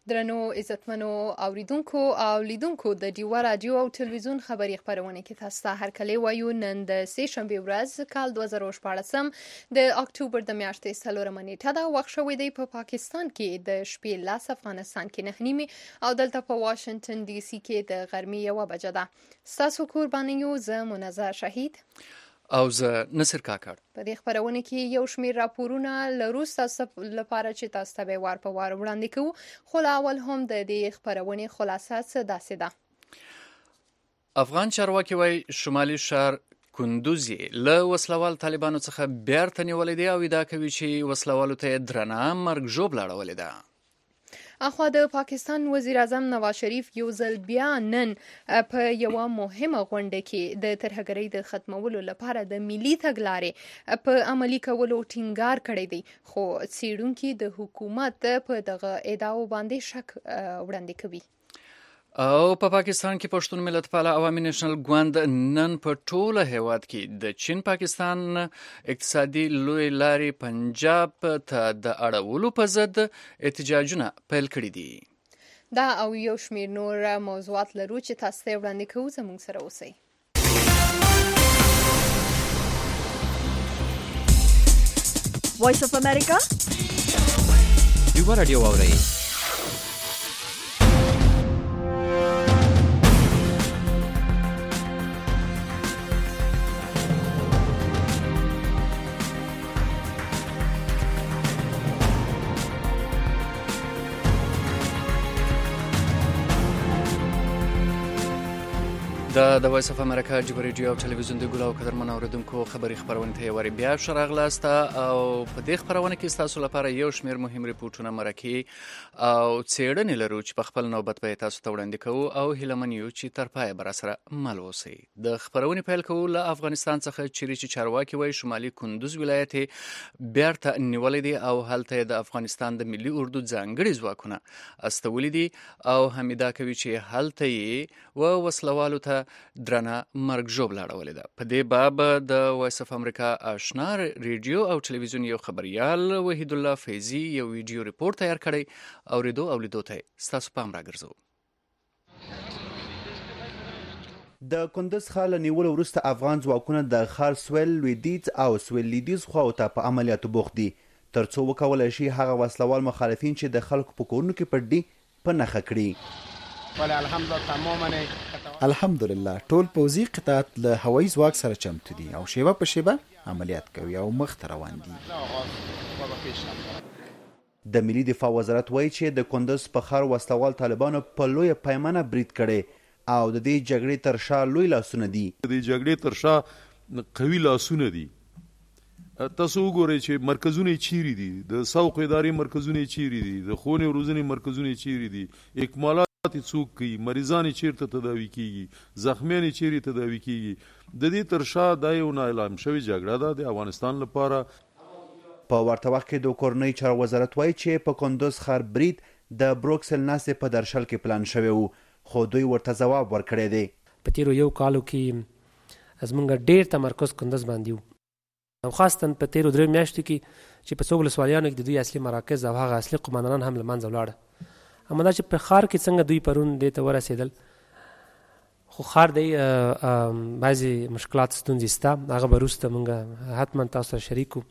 درنو عزتمنو اوریدونکو او لیدونکو د ډیوا رادیو او ټلویزیون خبري خبرونه کې تاسو ته هرکلی وایو. نن د سه شنبه ورځ کال 2014 د اکتوبر د میاشتې 4 نیټه دا وخت شوی دی په پاکستان کې د شپې لاس، افغانستان کې 9 او دلته په واشنگټن ډي سي کې د غرمې 1 بجه ده. تاسو قربانیو زه منزه شهید او زه نصر کاکړ. په دې خبرونه کې یو شمېر راپورونه لرو تاسو لپاره چې تاسو ته وار په وار وړاندې کوو، خو اول هم د دې خبرونه خلاصه څه داسې ده. افغان چارواکي وايي شمالي شهر کندوز له وسلوال طالبانو څخه بیرته نیولې دی او ادعا کوي چې وسلوالو ته درنه مرګ ژوبله اړولې ده. اخوا د پاکستان وزیر اعظم نواز شریف یو ځل بیا نن په یو مهمه غونډه کې د ترهګرۍ د ختمولو لپاره د ملي تګلارې په عملي کولو ټینګار کړی دی، خو څېړونکي د حکومت په دغه ادعاو باندې شک وړاندې کوي. او په پاکستان کې پښتون ملت پاله عوامي نېشنل ګوند نن په ټوله هیواد کې د چین پاکستان اقتصادي لوی لارې پنجاب ته د اړولو په ضد احتجاجونه پیل کړي دي. دا او یو شمېر نور موضوعات لرو چې تاسو ته وړاندې کوو، زموږ سره اوسئ. وایس اف امریکا ډیوا رادیو اورئ. د وایس اف امریکا ډیوا رادیو او ټلویزیون د ګل او قدرمنو اوریدونکو خبري خبرونه ته وری بیا شراغلاست او په دې خبرونه کې تاسو لپاره یو شمېر مهم ریپورتونه مرکه او څېړنې لرو چې په خپل نوبت به تاسو ته وړاندې کوو او هیلمن یو چې تر پای بر سره مل اوسئ. د خبرونه پیل کوو له افغانستان څخه چې چارواکي وایي شمالي کندوز ولایت بیرته نیولې دي او هلته د افغانستان د ملي اردو ځانګړي ځواکونه استولې دي او حمیدا کوي چې هلته یې و وسلوالو ته درنه مرګ ژوبله اړولې ده. په دې باب د وایس اف امریکا آشنا ریډیو او ټلویزیون یو خبريال وحید الله فیضی یو ویډیو ریپورت تیار کړی او ریډو او لیدو ته ستاسو پام راګرځو. د کندوز ښار له نیولو وروسته افغان ځواکونه د ښار سویل لویدیځ او سویل لویدیځ خواو ته په عملیاتو بوخت دي تر څو وکولای شي هغه وسلوال مخالفین چې د خلکو په کورونو کې پټ دي په نښه کړي. الحمدلله ټول پوځي قطعات له هوایي ځواک سره چمتو دي او شیبه په شیبه عملیات کوي او مخ ته روان دي. د ملي دفاع وزارت وایي چې د کندوز په ښار وسلوال طالبانو په لویه پیمانه برید کړی او د دې جګړې تر شا لوی لاسونه دي. د جګړې تر شا قوي لاسونه دي. تاسو وګورئ چې مرکزونه چیرې دي، د سوق ادارې مرکزونه چیرې دي، د ښوونې او روزنې مرکزونه چیرې دي، اکمالات څوک کوي، مریضان چیرته تداوی کیږي، زخمیان چیرې تداوی کیږي. د دې تر شا دا یو نااعلان شوی جګړه ده د افغانستان لپاره. په ورته وخت کې د کورنۍ چارو وزارت وایي چې په کندوز ښار برید د بروکسل ناستې په درشل کې پلان شوی وو، خو دوی ورته ځواب ورکړی دی. په تیرو یو کالو کې زمونږ ډیر تمرکز کندوز باندې وو او خاصتا په تیرو 3 میاشتو کې چې په څو ولسوالیانو کې د دوی اصلي مراکز او هغه اصلي قوماندانان هم له منځه ولاړه. اما دا چې په ښار کې څنګه دوی پرون دې ته ورسېدل، خو ښار دی بعضې مشکلات ستونزې سته، هغه به وروسته موږ حتما تاسو سره شریکو.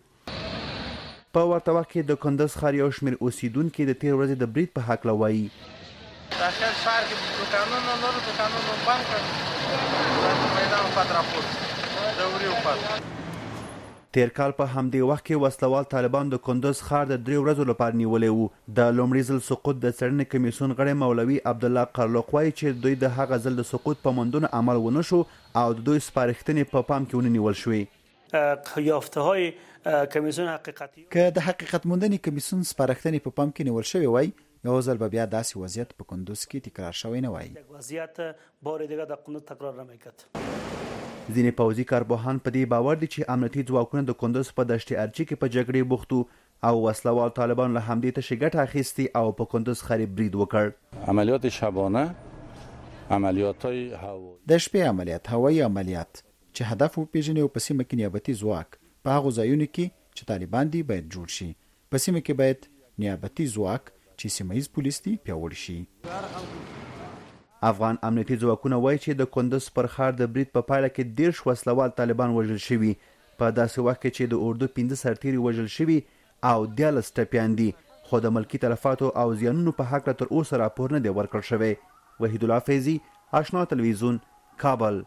په ورته وخت کې د کندوز ښار یو شمېر اوسیدونکي د تېر ورځې د برید په هکله وایي. داخل ښار کې دوکانونه نورو دوکانونو بند کړل، میدان پات راپورت د وریو پات. تیر کال په همدې وخت کې وسلوال طالبان د کندوز ښار د 3 ورځو لپاره نیولی وو. د لومړي ځل سقوط د څېړنې کمیسیون غړی مولوي عبدالله قرلوق وایي چې دوی د هغه ځل د سقوط په موندنو عمل ونه شو او د دوی سپارښتنې په پام کې ونه نیول شوې. یافته‌های کمیسیون حقیقتي که د حقیقت موندنې کمیسیون سپارښتنې په پام کې نیول شوې وای، یو ځل به بیا داسې وضعیت په کندوز کې تکرار شوی نه وای. وضعیت بار دیگه در کندوز تکرار نمی‌کرد. ځینې پوځي کارپوهان په دې باور دي چې امنیتي ځواکونه د کندوز په دشت ارچي کې په جګړې بوختو او وسلوال طالبان له همدې تشې ګټه اخیستې او په کندوز ښار برید وکړ. عملیات شبانه، عملیات‌های هوایی، د شپې عملیات، هوایي عملیات چې هدف وپیژني او په سیمه کې نیابتي ځواک په هغو ځایونو کې چې طالبان دي باید جوړ شي. په سیمه کې باید نیابتي ځواک چې سیمه ییز پولیس دي پیاوړي شي. افغان امنیتي ځواکونه وایي چې د کندز پر ښار د برید په پایله کې 10 وسلوال طالبان وژل شوي، په داسې وخت کې چې د اردو 15 سرتیري وژل شوي او 14 ټپیان دي، خو د ملکي تلفاتو او زیانونو په هکله تر اوسه راپور نه دی ورکړل شوی. وحید الله فیضي، آشنا تلویزیون، کابل.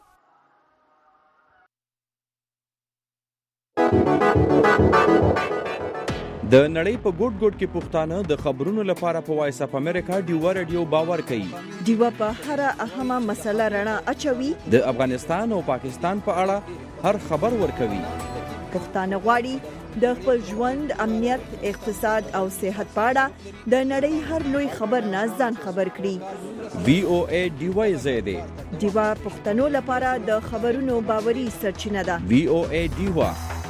د نړۍ په ګوټ ګوټ کې پښتانه د خبرونو لپاره په وایس اپ امریکا ډیوا رادیو باور کوي. ډیوا په هر اهمه مسله رڼا اچوي. د افغانستان او پاکستان په اړه هر خبر ورکوي. پښتانه غواړي د خپل ژوند، امنیت، اقتصاد او صحت په اړه د نړۍ هر لوی خبر نه ځان خبر کړي. VOA ډیوا زیاده ډیوا پښتنو لپاره د خبرونو باوري سرچینه ده. VOA ډیوا.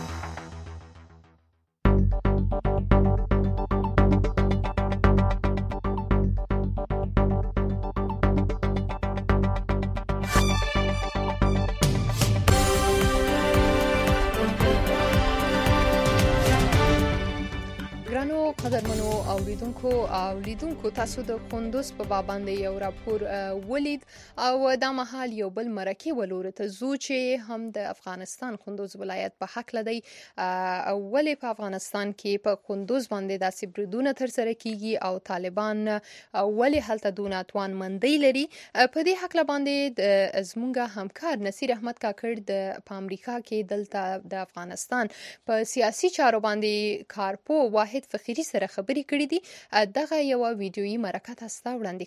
قدرمنو اوریدونکو او لیدونکو، تاسو د کندوز په باب باندې یو راپور ولید او دا مهال یو بل مرکه ولور ته زو چې هم د افغانستان کندوز ولایت په حق لدی ولې په افغانستان کې په کندوز باندې داسې بریدونه تر سره کیږي او طالبان ولې هلته دونه توان مندي لري. په دې حق باندې د زمونږ همکار نصیر احمد کاکړ په امریکا کې دلته د افغانستان په سیاسي چارو باندې کارپو واحد فخری سره خبرې کړې دي. دغه یو ویډیويي مرکه تاسو ته وړاندې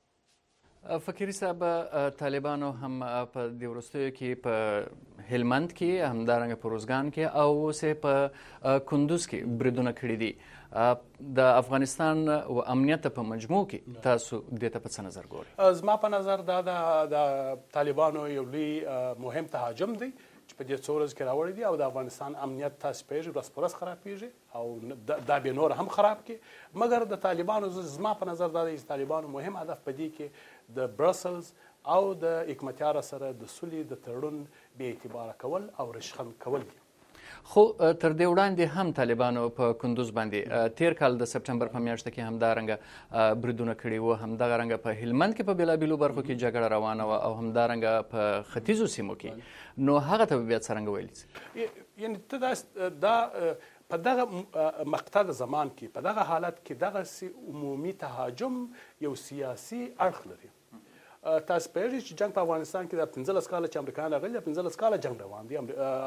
کوو. فکري صاحب، طالبانو هم په د وروستیو کې په هلمند کې، همدارنګه په روزګان کې او اوس په کندوز کې بریدونه کړي دي. د افغانستان او امنیت په مجموع کې تاسو دې ته په څه نظر ګورئ؟ زما په نظر دا د طالبانو یو لوی مهم تهاجم دی چې په دې څو ورځو کې راوړی دي او د افغانستان امنیت تاسو پیژنئ ورځ په ورځ خرابېږي او دا به نور هم خراب کړي. مګر د طالبانو زما په نظر دا دی چې طالبانو مهم هدف په دې کې د برسلز او د حکمتیار سره د سولې د تړون بې اعتباره کول او رشخند کول دي. خو تر دې وړاندې هم طالبانو په کندوز باندې تیر کال د سپټمبر په میاشت کې همدارنګه بریدونه کړي وو، همدغه رنګه په هلمند کې په بیلابیلو برخو کې جګړه روانه وه او همدارنګه په ختیځو سیمو کې. نو هغه ته بیا څرنګه ویلی؟ یعنی ته دا په دغه مقطع زمان کې په دغه حالت کې دغه عمومي تهاجم یو سیاسي اړخ لري. تاسو پیژنئ چې جنگ په افغانستان کې د 15 کاله چې امریکایان راغلي، د 15 کاله جنگ روان دي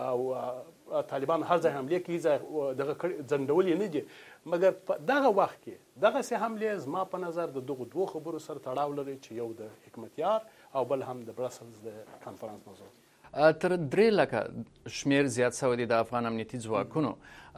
او طالبان هر ځای حمله کوي، دغه ځنډول نه دي. مګر په دغه وخت کې دغه سه حمله زما په نظر د دغه دوه خبرو سره تړاو لري چې یو د حکمتیار او بل هم د برسلز د کانفرنس موضوع. تر 3 لکه شمیر زیات شوی دی د افغان امنیتي ځواکونو.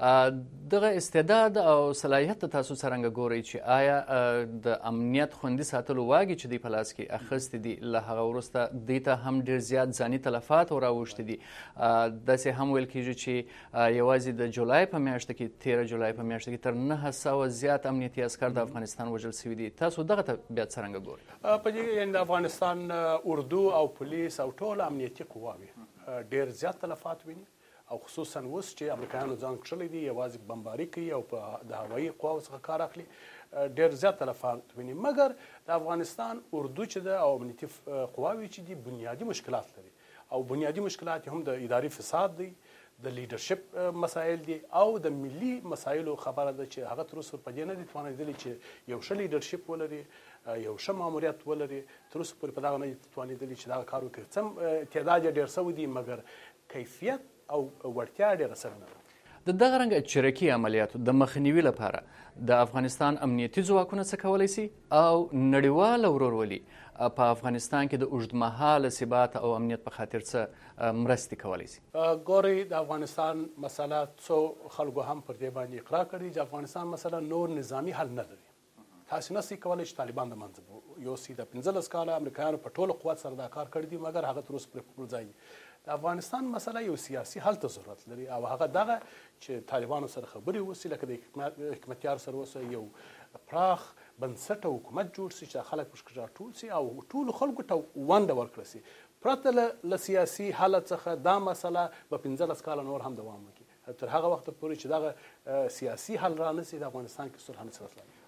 دغه استعداد او صلاحیت تاسو څرنګه ګورئ چې آیا د امنیت خوندي ساتلو واګي چې دی په لاس کې اخیستې دي له هغه وروسته دوی ته هم ډېر زیات ځاني تلفات راوښتي دي؟ داسې هم ویل کېږي چې یوازې د جولای په میاشت کې 13 جولای په میاشت کې تر 900 زیات امنیتي عسکر د افغانستان وژل شوي دي. تاسو دغه ته بیا څرنګه ګورئ؟ په دې یعنې د افغانستان اردو او پولیس او ټول امنیتي قواوې ډېر زیات تلفات ویني او خصوصا اوس چې امریکایانو ځان کښلی دي یوازې بمباري کوي او په د هوایي قواو څخه کار اخلي، ډېر زیات تلفات ویني. مګر د افغانستان اردو چې ده او امنیتي قواوې چې دي بنیادي مشکلات لري او بنیادي مشکلات هم د اداري فساد دی، د لیډرشپ مسایل دي او د ملي مسایلو خبره ده چې هغه تر اوسه په دې نه دي توانېدلي چې یو ښه لیډرشپ ولري، یو ښه ماموریت ولري. تر اوسه پورې په دغه نه دي توانېدلي چې دغه کار وکړي. څه تعداد یې ډېر شوی دی مګر کیفیت او وړتیا ډېره سره نه ده. د دغه رنګه چریکي عملیاتو د مخنیوي لپاره د افغانستان امنیتي ځواکونه څه کولی سي او نړیواله ورورولي په افغانستان کې د اوږدمهاله ثبات او امنیت په خاطر څه مرستې کولی سي؟ ګورئ، د افغانستان مسله څو خلکو هم پر دې باندې اقرار کړي چې افغانستان مسله نور نظامي حل نه لري. تاسو نسئ کولی چې طالبان د منځه یوسي. د 15 کاله امریکایانو په ټولو قوت سره دا کار کړی دی مګر هغه تر اوسه پورې په ځای. د افغانستان مسله یو سیاسي حل ته ضرورت لري او هغه دغه چې طالبانو سره خبرې وسي، لکه د حکمتیار سره وسه یو پراخ بنسټه حکومت جوړ سي چې خلک پکې راټول سي او ټولو خلکو ته ونډه ورکړل سي. پرته له سیاسي حالت څخه دا مسله به 15 کاله نور هم دوام وکړي. تر هغه وخت پورې چې دغه سیاسي حل را نشي د افغانستان کې صلح نه راتللی.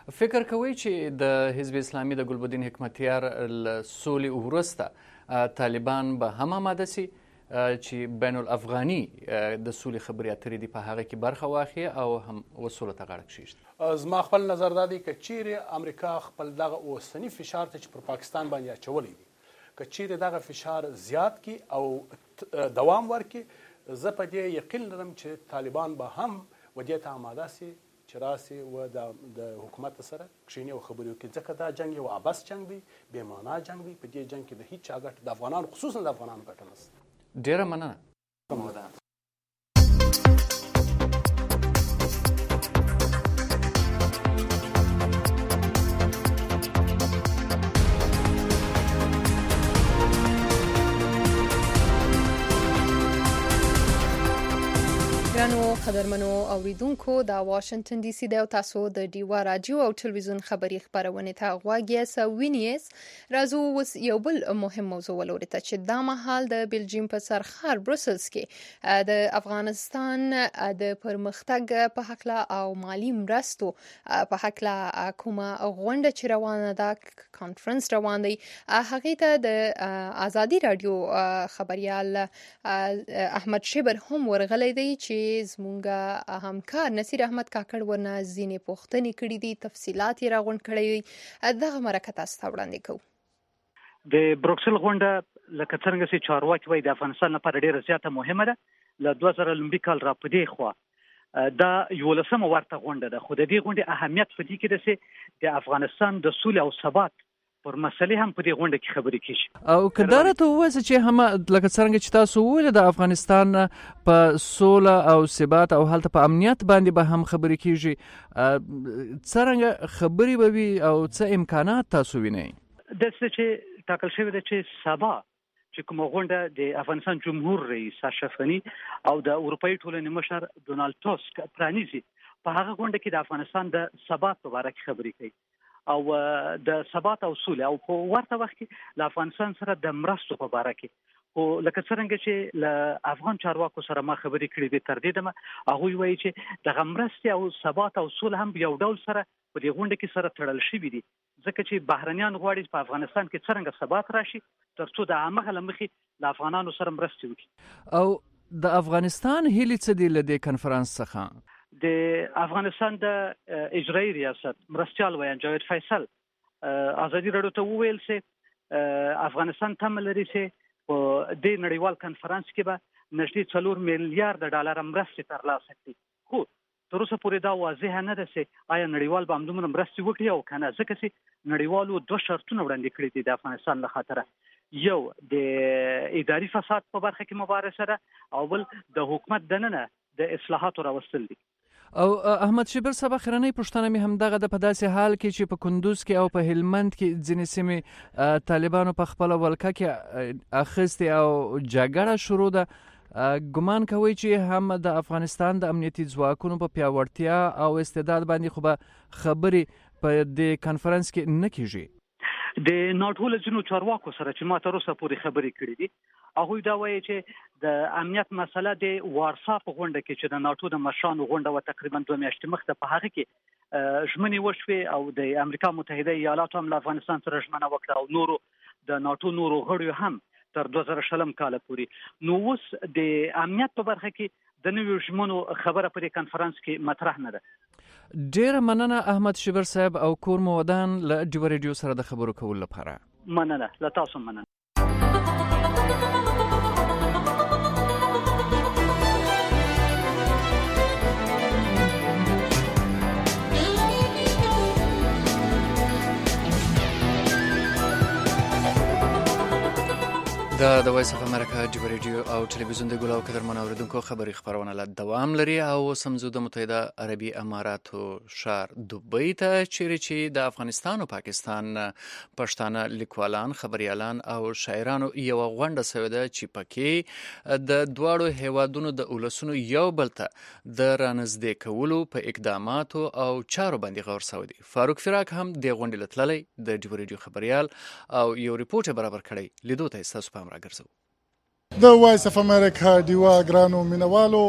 فکر کوئ چې د حزب اسلامي د ګلبدین حکمتیار له سولې وروسته طالبان به هم آماده سي چې بین الافغاني د سولې خبرې اترې دي په هغه کې برخه واخلي او هم وسولو ته غاړه کښېږدي؟ زما خپل نظر دا دی که چیرې امریکا خپل دغه اوسني فشار ته چې پر پاکستان باندې اچولی دی که چیرې دغه فشار زیات کی او دوام ورکړي، زه په دې یقین لرم چې طالبان به هم و دې ته آماده سي چې راسي و د حکومت سره کښېني او خبرې وکړي، ځکه دا جنګ یو عبث جنګ دی، بې معنا جنګ دی. په دې جنګ کې د هیڅ چا ګټه د افغانانو خصوصا د افغانانو ګټه نشته. ډېره مننه. ګرانو قدرمنو اوریدونکو، دا واشنگټن ډي سي دی او تاسو د ډیوا راډیو او ټلویزیون خبري خبرونه ته غوږ یاست. وینیس راځو اوس یو بل مهم موضوع ولوري ته چې دا مهال د بلجیم په سرخار بروسلز کې د افغانستان د پرمختګ په حقله او مالی مرستو په حقله کومه غونډه چې روانه ده، کانفرنس روان دی، هغه ته د ازادي راډیو خبريال احمد شبر هم ورغلی دی چې زمونږ همکار نصیر احمد کاکړ ورنه ځینې پوښتنې کړې دي، تفصیلات یې راغونډ کړی دي. دغه مرکه تاسو ته وړاندې کوو. د بروکسل غونډه لکه څنګه چې چارواکي وایي د افغانستان لپاره ډیره زیاته مهمه ده. له 2000 لومړي کال را پدې خوا دا 11مه ورته غونډه ده، خو د دې غونډې اهمیت په دې کې ده چې د افغانستان د سولې او ثبات پر مسلې هم په دې غونډه کې خبرې کیږي. او کداره ته وایي چې هم لکه څنګه چې تاسو ویل د افغانستان په سوله او ثبات او هلته په امنیت باندې به هم خبرې کیږي، څنګه خبرې به وي او څه امکانات تاسو وینئ؟ د څه چې ټاکل شوی دی چې سبا چې کومه غونډه د افغانستان جمهور رئیس اشرف غني او د اروپאי ټولنې مشر ډونالد ټاسک پرانیزي، په هغه غونډه کې د افغانستان د ثبات په اړه خبرې کوي او د ثبات او سولې او په ورته وخت کې له افغانستان سره د مرستو په اړه کې او لکه څنګه چې له افغان چارواکو سره ما خبرې کړې دي، تر دې دمه هغه وایي چې د مرستې او ثبات او سولې هم یو ډول سره په دې غونډه کې سره تړل شوي دي، ځکه چې بهرنیان غواړي په افغانستان کې څنګه ثبات راشي ترڅو د عامه لمخې له افغانانو سره مرستې وکړي. او د افغانستان هیلې څه دي له دې کنفرانس څخه؟ د افغانستان د اجرایي ریاست مرستیال ویان جاوید فیصل ازادي راډیو ته وویل چې افغانستان تمه لري چې په دې نړیوال کنفرانس کې به نږدې 4 میلیارډ ډالر مرستې ترلاسه کړي، خو تر اوسه پورې دا واضح نه ده چې آیا نړیوال به همدومره مرستې وکړي او کنه، ځکه چې نړیوالو 2 شرطونه وړاندې کړي دي د افغانستان له خاطره. یو د اداري فساد په برخه کې مبارزه ده او بل د حکومت دننه د اصلاحاتو راوستل دي. او احمد شبر صاحب اخرنۍ پوښتنه مې همدغه د په داسې حال کې چې په کندوز کې او په هلمند کې ځینې سیمې طالبانو په خپل ولکه کې اخیستې او جګړه شروع ده، ګمان کوي چې هم د افغانستان د امنیتي ځواکونو په پیاوړتیا او استعداد باندې خو به خبرې په دې کنفرانس کې نه کیږي؟ د ناټو له ځینو چارواکو سره چې ما تر اوسه پورې خبرې کړې دي، هغوی دا وایي چې د امنیت مسله د وارسا په غونډه کې چې د ناټو د مشرانو غونډه و تقریبا 2 میاشتې مخکې په هغه کې ژمنې وشوې او د امریکا متحده ایالاتو هم له افغانستان سره ژمنه وکړه او نورو د ناټو نورو غړیو هم تر 2020 کال پورې. نو اوس د امنیت په برخه کې د نویو ژمنو خبره په دې کنفرانس کې مطرح نه ده. ډېره مننه احمد شبر صاحب او کور مو ودان له ډیوا ریډیو سره د خبرو کولو لپاره. مننه، له تاسو مننه. دا د وایس اف امریکا ډیوا ریډیو او ټلویزیون د ګل او قدرمنو اوریدونکو خبري خبرونه له دوام لري او سمزو د متحده عربي اماراتو شهر دوبۍ ته چې د افغانستان او پاکستان پښتانه لیکوالان، خبريالان او شاعرانو یو غونډه سوې ده چې پکې د دواړو هیوادونو د اولسونو یو بل ته د رانږدې کولو په اقداماتو او چارو باندې غور شوی دی. فاروق فراق هم د غونډې لتللی د ډیوا ریډیو خبريال او یو ریپورت برابر کړی، لیدو ته تاسو د وایس اف امریکا ډیوا ګرانو مینوالو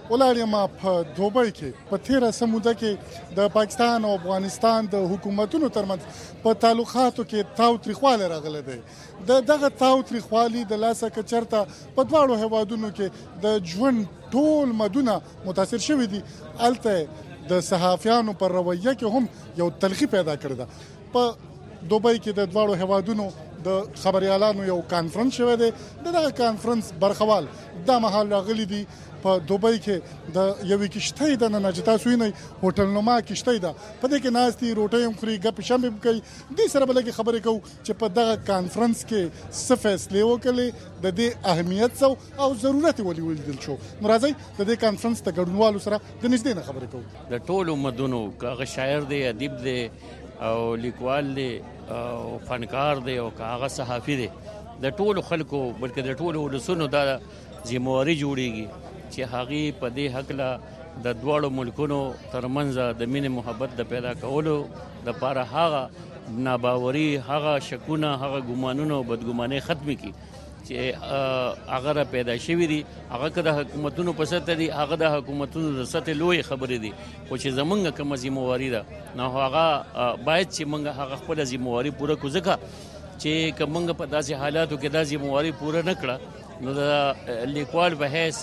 ولاړ یم په دوبۍ کې په تیره سموده کې د پاکستان او افغانستان د حکومتونو ترمنځ په تعلقاتو کې تاوتریخوالی راغلی دی. دغه تاوتریخوالي د لاسه که چېرته په دواړو هیوادونو کې د ژوند ټول مدونه متاثر شوي دي، هلته د صحافیانو پر رویه کې هم یو تلخي پیدا کړې ده. په دوبۍ کې د دواړو هیوادونو د خبریالانو یو کانفرنس شوی دی. دغه کانفرنس برخوال دا مهال راغلي دي په دوبۍ کې د یوې کښتۍ دننه چې تاسو وینئ هوټل نما کښتۍ ده، په دې کې ناست دي، روټۍ هم خوري، ګپې شمې هم کوي. دې سره به لږې خبرې کوو چې په دغه کانفرنس کې څه فیصلې وکړلې، د دې اهمیت څه او ضرورت یې ولې ولیدل شو. نو راځئ د دې کانفرنس د ګډونوالو سره د نږدې نه خبرې کوو. د ټولو مدونو که هغه شاعر دی، ادیب دی او لیکوال دی او فنکار دی او که هغه صحافي دی، د ټولو خلکو بلکې د ټولو ولسونو دا ذمهواري جوړیږي چې هغې په دې هکله د دواړو ملکونو ترمنځ د مینې محبت د پیدا کولو دپاره هغه ناباوري، هغه شکونه، هغه ګمانونه او بدګمانۍ ختمې کړي چې هغه را پیدا شوي دي. هغه که د حکومتونو په سطح دي، هغه د حکومتونو د سطح لویې خبرې دي، خو چې زمونږ کومه ذمهواري ده نو هغه باید چې موږ هغه خپله ذمهواري پوره کړو. ځکه چې که موږ په داسې حالاتو کې دا ذمهواري پوره نه کړه نو د لیکوال په حیث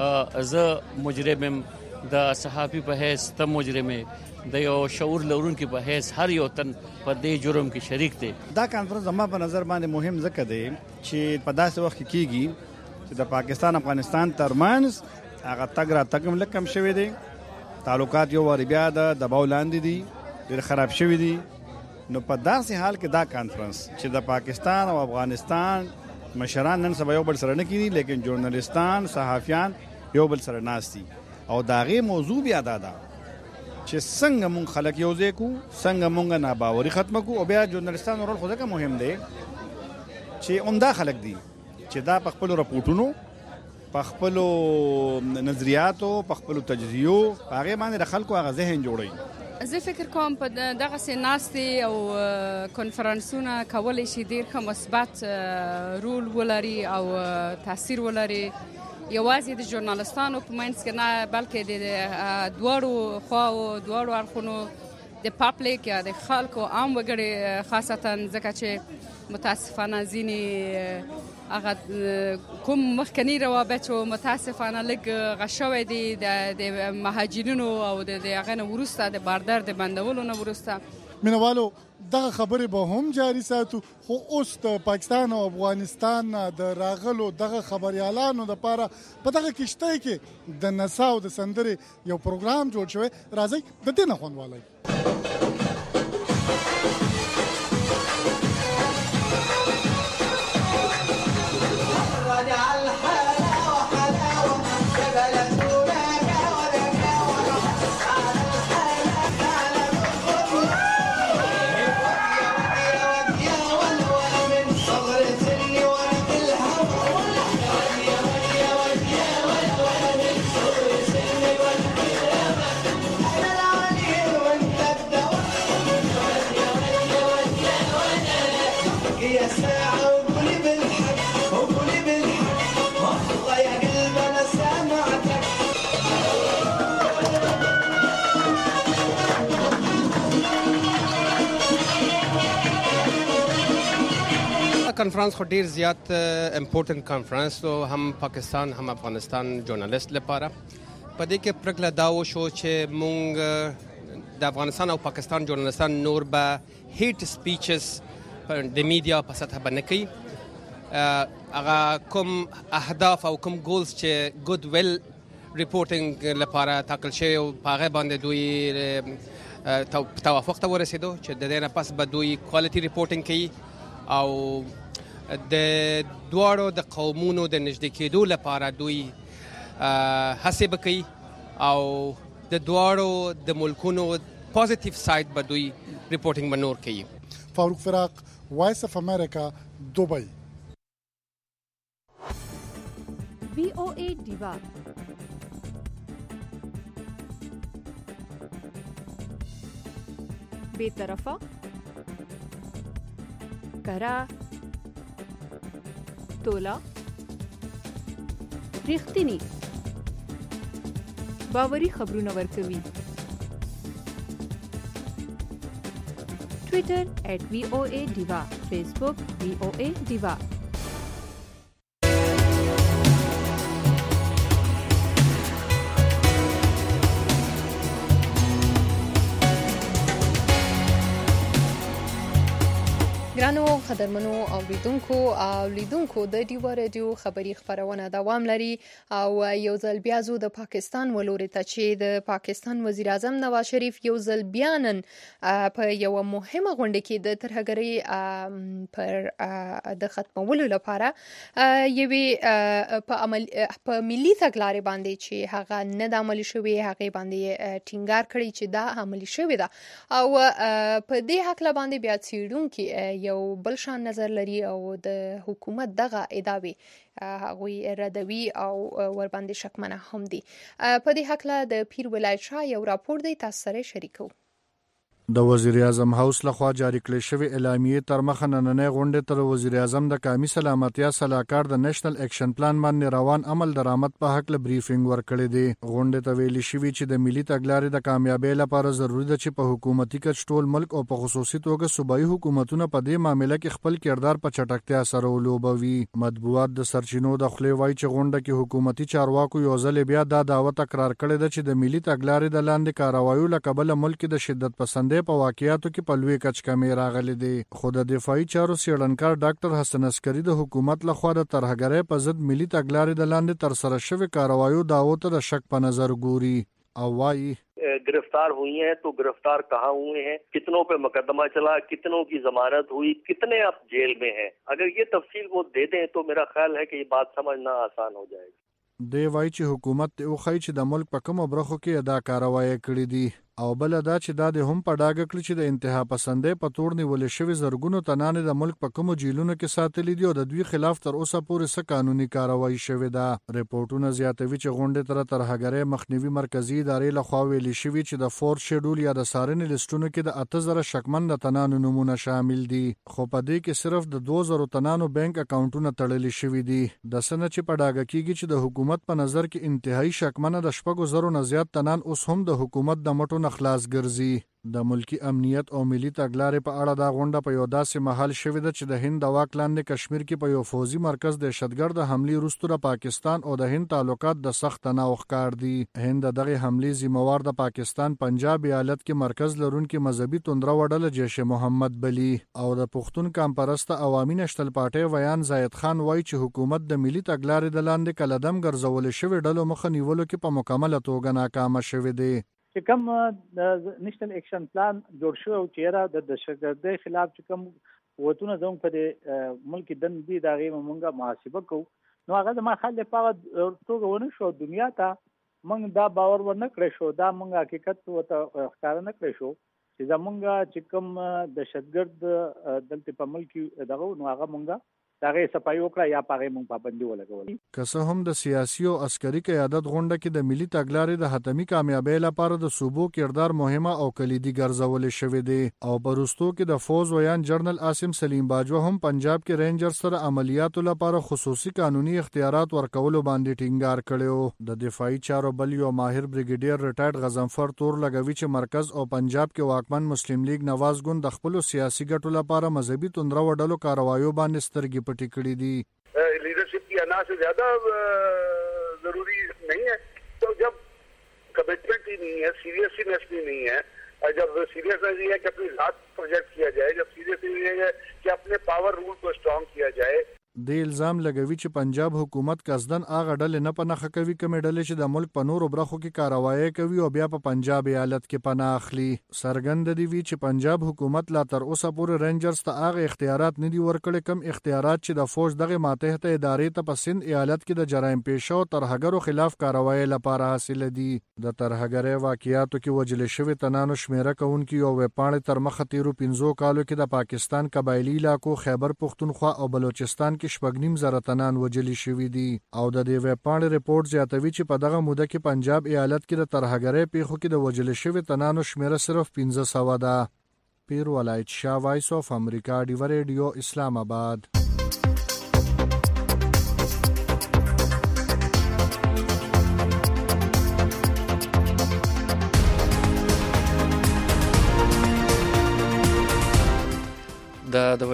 زه مجرم یم، د صحافي په حیث ته مجرم یې، د یو شعور لرونکي په حیث هر یو تن په دې جرم کې شریک دی. دا کانفرنس زما په نظر باندې مهم ځکه دی چې په داسې وخت کې کیږي چې د پاکستان افغانستان ترمنځ هغه تګ راتګ هم لږ کم شوی دی، تعلقات یو وارې بیا د دباو لاندې دي، ډېر خراب شوي دي. نو په داسې حال کې دا کانفرنس چې د پاکستان او افغانستان مشران نن سبا یو بل سره نه کینی، لیکن ژورنالیستان، صحافیان یو بل سره ناستی او د هغې موضوع بیا دا ده چې څنګه مونږ خلک یو ځای کړو، څنګه مونږ ناباوري ختمه کړو. او بیا ژورنالیستانو رول خو ځکه مهم دی چې عمده خلک دي چې دا په خپلو رپورټونو، په خپلو نظریاتو، په خپلو تجزیو په هغې باندې د خلکو هغه ذهن جوړوي. زه فکر کوم په دغسې ناستې او کنفرانسونه کولی شي ډېر ښه مثبت رول ولري او تاثیر ولري، یوازې د ژورنالستانو په منځ کې نه بلکې د دواړو خواو، دواړو اړخونو، د پابلیک یا د خلکو عام وګړي خاصتا، ځکه چې متاسفانه ځینې هغه کوم مخکني روابط چې متاسفانه لږ غشوی دي د مهاجرینو او د هغه نه وروسته د باردر د بندولو نه وروسته. مینوالو دغه خبرې به هم جاري ساتو، خو اوس د پاکستان او افغانستان د راغلو دغه خبریالانو دپاره په دغه کښتۍ کې د نڅا او د سندرې یو پروګرام جوړ شوی. راځئ د دې نه خوند والئ. کانفرنس خو ډیر زیات امپورټنت کانفرنس و، هم پاکستان هم افغانستان ژورنالیست لپاره. په دې کې پرکړه دا وشو چې مونږ د افغانستان او پاکستان ژورنالیستان نور به هیټ سپیچز د میډیا په سطح باندې کوي. هغه کوم اهداف او کوم ګولز چې ګود ویل ریپورټینګ لپاره ټاکل شوي و په هغې باندې دوی توافق ته ورسېدو چې د دې نه پس به دوی کوالټي ریپورټینګ کوي او د دواړو د قومونو د نږدې کېدو لپاره دوی هڅې به کوي او د دواړو د ملکونو پازیټیو سایډ به دوی ریپورټینګ به نور کوي. فاروق فراق، وایس اف امریکا، دوبۍ. VOA دیوا بے طرفه کرا تولا ریختنی باوري خبرونه ورکوي. ټویټر @VOA Diva، فیسبوک VOA Diva. ګرانو قدرمنو اوریدونکو د ډیوا رادیو خبری خبرونه دوام لري او یو ځل بیا زو د پاکستان ولوري ته چې د پاکستان وزیر اعظم نواز شریف یو ځل بیانن په یو مهمه غونډه کې د ترهګرۍ پر د ختمولو لپاره یوي په ملي تګلارې باندې چې هغه نه د عملي شوی هغه باندې ټینګار کړی چې دا عملي شوی ده او په دې حق لا باندې بیا څیړونکو یو بل شان نظر لري او د حکومت دغه ادعاوی هغوی ردوي او ور باندې شکمنه هم دي. په دې حق لا د پیر ولایت شاه یو راپور دی تاسو سره شریکو. د وزیر اعظم هاوس لخوا جاری کړل شوی اعلامیه تر مخه نننې غونډه تر وزیر اعظم د قومي سلامتیا صلاحکار د نېشنل اکشن پلان باندې روان عمل درآمد په حق له بریفینګ ورکړی دی. غونډه ته ویل شوی چې د ملي تګلارې د کامیابی لپاره ضروری ده چې په حکومتي کچ ټول ملک او په خصوصي توګه صوبایي حکومتونه په دې معاملې کې خپل کردار په چټکتیا سره ولوبوي. مطبوعات د سرچینو د خلې وایي چې غونډه کې حکومتي چارواکو یو ځل بیا دا دعوه تکرار کړې ده چې د ملي تګلارې د لاندې کاروایو لکبل ملک د شدت پسندۍ په واقعیاتو کې په لوی کچ کمې راغلي دي. خو د دفاعي چارو څېړنکار ډاکټر حسن عسکري د حکومت لخوا د ترهګرۍ په ضد ملي تګلارې د لاندې ترسره شوې کاروایو دعوو ته د شک په نظر ګوري او وایي गिरफ्तार हुई हैं तो गिरफ्तार कहाँ हुए हैं, कितनों पे मुकदमा चला, कितनों की जमानत हुई, कितने अब जेल में हैं. अगर ये तफसील वो दे दें तो मेरा ख्याल है कि ये बात समझना आसान हो जाएगी. دی وایي چې حکومت ته وخی چې د ملک په کومو برخو کې ادا کاروایی کړې دي او بل دا چې دا د هم په ډاګه کړی چې د انتها پسندۍ په تور نیولې شوی زرګونو تنانې د ملک په کومو جیلونو کې ساتلې دي او د دوی خلاف تر اوسه پورې څه قانوني کاروایی شوې ده. ریپورتونه زیاتوي چې غونډې تر ترهګرۍ مخنیوي مرکزی ادارې لخوا ویلي شوي چې د فورث شیډول یا د څارنې لیسټونو کې د 8000 شکمن د تنانو نمونه شامل دي خو په دې کې صرف د 2000 تنانو بانک اکاونټونه تړلي شوي دي. د سنه چې په ډاګه کېږي چې د حکومت په نظر کې انتهایی شکمنه د 8,000 نه زیات تنان اوس هم د حکومت د مټو نه خلاص ګرځي. د ملکی امنیت او ملي تګلارې په اړه دا غونډه په یو داسې محل شوې ده چې د هند د واک لاندې کشمیر کې په یو فوزي مرکز دهشتګرد حملې وروسته د پاکستان او د هند تعلقات د سخت تناو ښکار دي. هند دغه حملې ذمہوار د پاکستان پنجاب ایالت کې مرکز لرونکي مذهبي توندره وډله جیش محمد بلی او د پښتون کمپرست عوامي نشتل پارټي ویان زاید خان وایي چې حکومت د ملي تګلارې د لاندې کلدم ګرځول شوی ډلو مخه نیولو کې په مکمله توګه ناکام شوی دی. چې کوم د نېشنل اکشن پلان جوړ شو او چیرې د دهشتګردۍ خلاف چې کوم قوتونه زموږ په ملک دن دي دا غي مونږه محاسبه کوو نو هغه ما خل په توګه ونه شو دنیا ته مونږ دا باور ورنه کړی شو دا مونږ حقیقت ته ښکار نه کړی شو چې زمونږ چې کوم دهشتګرد دلته په ملک دغه نو هغه مونږه دغه صفایي وکړه یا پاره مونږ پابندي ولګول. که څه هم د سیاسي او عسکري قیادت غونډه کې د ملي تګلارې د حتمی کامیابی لپاره د صوبو کردار مهمه او کلیدي ګرځول شوې دي او پرستو کې د فوز ویان جنرال عاصم سلیم باجوه هم پنجاب کې رینجر سره عملیاتو لپاره خصوصي قانوني اختیارات ورکولو باندې ټینګار کړو. د دفاعي چارو بل یو ماهر بریګیډیر ریټایرډ غضنفر تور لګوي چې مرکز او پنجاب کې واکمن مسلم لیگ نواز ګوند د خپل سیاسي ګټو لپاره مذهبي توندره وډلو کاروایو باندې سترګې پټې کړې دي. लीडरशिप की अना से ज्यादा जरूरी नहीं है तो जब कमिटमेंट ही नहीं है सीरियसनेस भी नहीं है जब सीरियसनेस ये है कि अपनी जात प्रोजेक्ट किया जाए जब सीरियसनेस ये है कि अपने पावर रूल को स्ट्रांग किया जाए. د الزام لګوي چې پنجاب حکومت قصدن اغه ډلې نه پناه کوي کومې ډلې چې د ملک په نورو برخو کې کاروایی کوي او بیا په پنجاب ایالت کې پناه اخلي. سرګند دی وی چې پنجاب حکومت لا تر اوسه پورې رینجرز ته اغه اختیارات نه دي ورکړي کم اختیارات چې د فوج دغه ماتحت ادارې ته په سند ایالت کې د جرایم پیښو ترهګرو خلاف کاروایی لپاره حاصل دي. د ترهګرۍ واقعیاتو کې وجل شوی تنانو شمیره کوونکي او وپاڼې تر مخه تیرو 15 کالو کې د پاکستان قبایلی علاقو خیبر پختونخوا او بلوچستان کې شپږنیم زره تنان وجلی شوی دي او د دې وپاڼې ریپورت زیاتوي چې په دغه موده کې پنجاب ایالت کې د ترهګرۍ پیښو کې د وجل شوی تنانو شمیره صرف 1500 ده. پیر ولایت شاه وایس اف امریکا ډیو ریډیو اسلام آباد.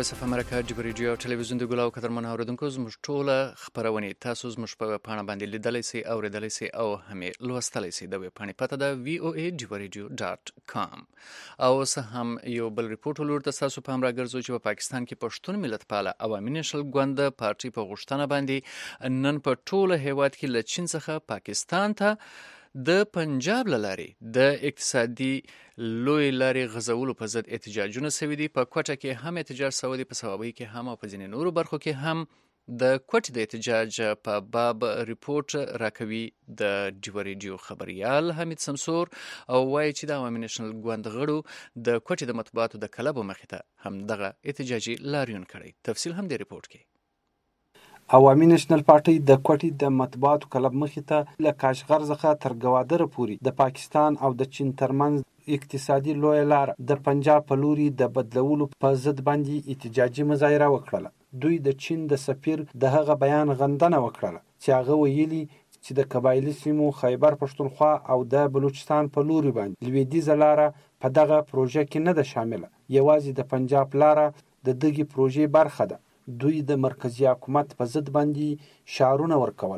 وایس اف امریکا جبر ریډیو او ټلویزیون د ګلاو قدرمن اوریدونکو زموږ ټوله خبرونه تاسو زموږ په پاڼه باندې لیدلای شئ او اوریدلای شئ او هم لوستلای شئ د ویب پاڼې پته ده voa.radio.com او سه هم یو بل ریپورت ولور تاسو په امر راګرځو چې په پاکستان کې پښتون ملت پاله عوامي نېشنل ګوند پارټي په غوښتنه باندې نن په ټوله هیواد کې له چین څخه پاکستان ته د پنجاب لارې د اقتصادي لوی لارې غزولو په ضد احتجاجونه شوي دي. په کوټه کې هم احتجاج شوی دی، په صوابۍ کې هم او په ځینې نورو برخو کې هم. د کوټې د احتجاج په باب ریپورت راکوي د ډیو ریډیو خبريال حمید سمسور او وایي چې د عوامي نېشنل ګوند غړو د کوټې د مطبوعاتو د کلبو مخې ته هم دغه احتجاجي لاریون کړی. تفصیل هم د ریپورت کې. عوامي نېشنل پارټي د کوټې د مطبوعاتو کلب مخې ته له کاشغر څخه تر ګوادره پورې د پاکستان او د چین ترمنځ اقتصادي لویه لار د پنجاب په لوري د بدلولو په ضد باندې احتجاجي مظاهره وکړه. دوی د چین د سفیر د هغه بیان غندنه وکړه چې هغه ویلي چې د قبایلي سیمو خیبر پښتونخوا او د بلوچستان په لوري باندې لویدیځه لاره په دغه پروژه کې نه ده شامله، یوازې د پنجاب لاره د دغه پروژې برخه ده. دوی د مرکزی حکومت په ضد باندې شعارونه ورکول.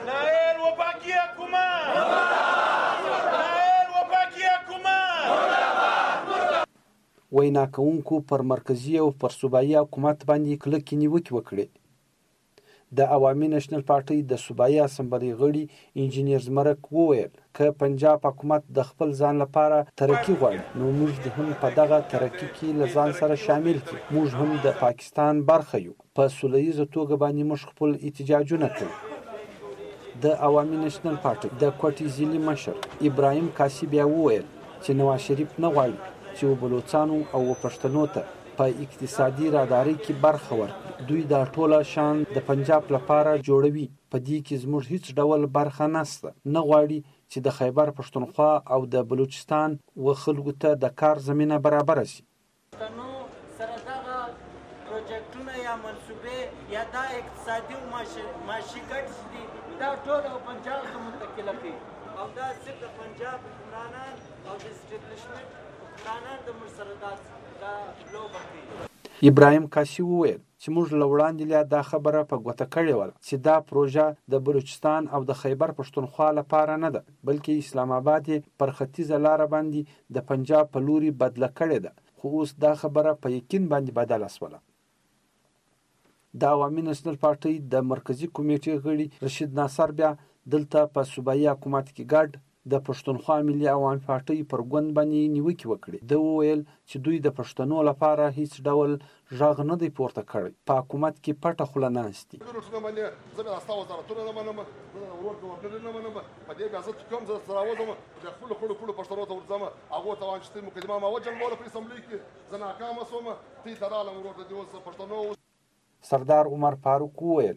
وینا کوونکو پر مرکزی او پر صوبایي حکومت باندې کلکې نیوکې وکړې. د عوامي نېشنل پارټي د صوبایي اسمبلۍ غړي انجینیر زمرک وویل که پنجاب حکومت د خپل ځان لپاره ترقي غواړي نو موږ هم په دغه ترقي کې له ځان سره شامل کړو. موږ هم د پاکستان برخه یو. په سولهییزه توګه باندې موږ خپل احتجاجونه کوو. د عوامي نېشنل پارټي د کوټې ضلعي مشر ابراهیم کاسي بیا وویل چې نواز شریف نه غواړي چې بلوچستانو او پښتنو ته په اقتصادي راداري کې برخه ورکړي. دوی دا ټوله شان د پنجاب لپاره جوړوي. په دې کې زموږ هیڅ ډول برخه نشته. نه غواړي چې د خیبر پښتونخوا او د بلوچستان و خلکو ته د کار زمينه برابر شي. نو سره دغه پروجیکټونه یا منصوبې یا دا اقتصادي او معاشي ګټې دي دا ټول پنجاب ته منتقل کړي او دا صرف د پنجاب حکمرانان او د اسټابلیشمنت حکمرانان د مسردات دا لوبه کوي. ابراهیم کاشي وویل چې موږ له وړاندې لا دا خبره په ګوته کړې وه چې دا پروژه د بلوچستان او د خیبر پښتونخوا لپاره نه ده، بلکې اسلام آباد یې پر ختیځه لاره باندې د پنجاب په لوري بدله کړې ده. خو اوس دا خبره په یقین باندې بدله شوله. د عوامي نېشنل پارټي د مرکزی کمیټې غړي رشید ناصر بیا دلته په صوبایي حکومت کې ګډ د پښتونخوا ملي عوامي پارټي پر ګوند باندې نیوکې وکړي. د وویل چې دوی د پښتنو لپاره هیڅ ډول غږ نه دی پورته کړی. په حکومت کې پټه خوله ناست دي. سردار عمر فاروق وویل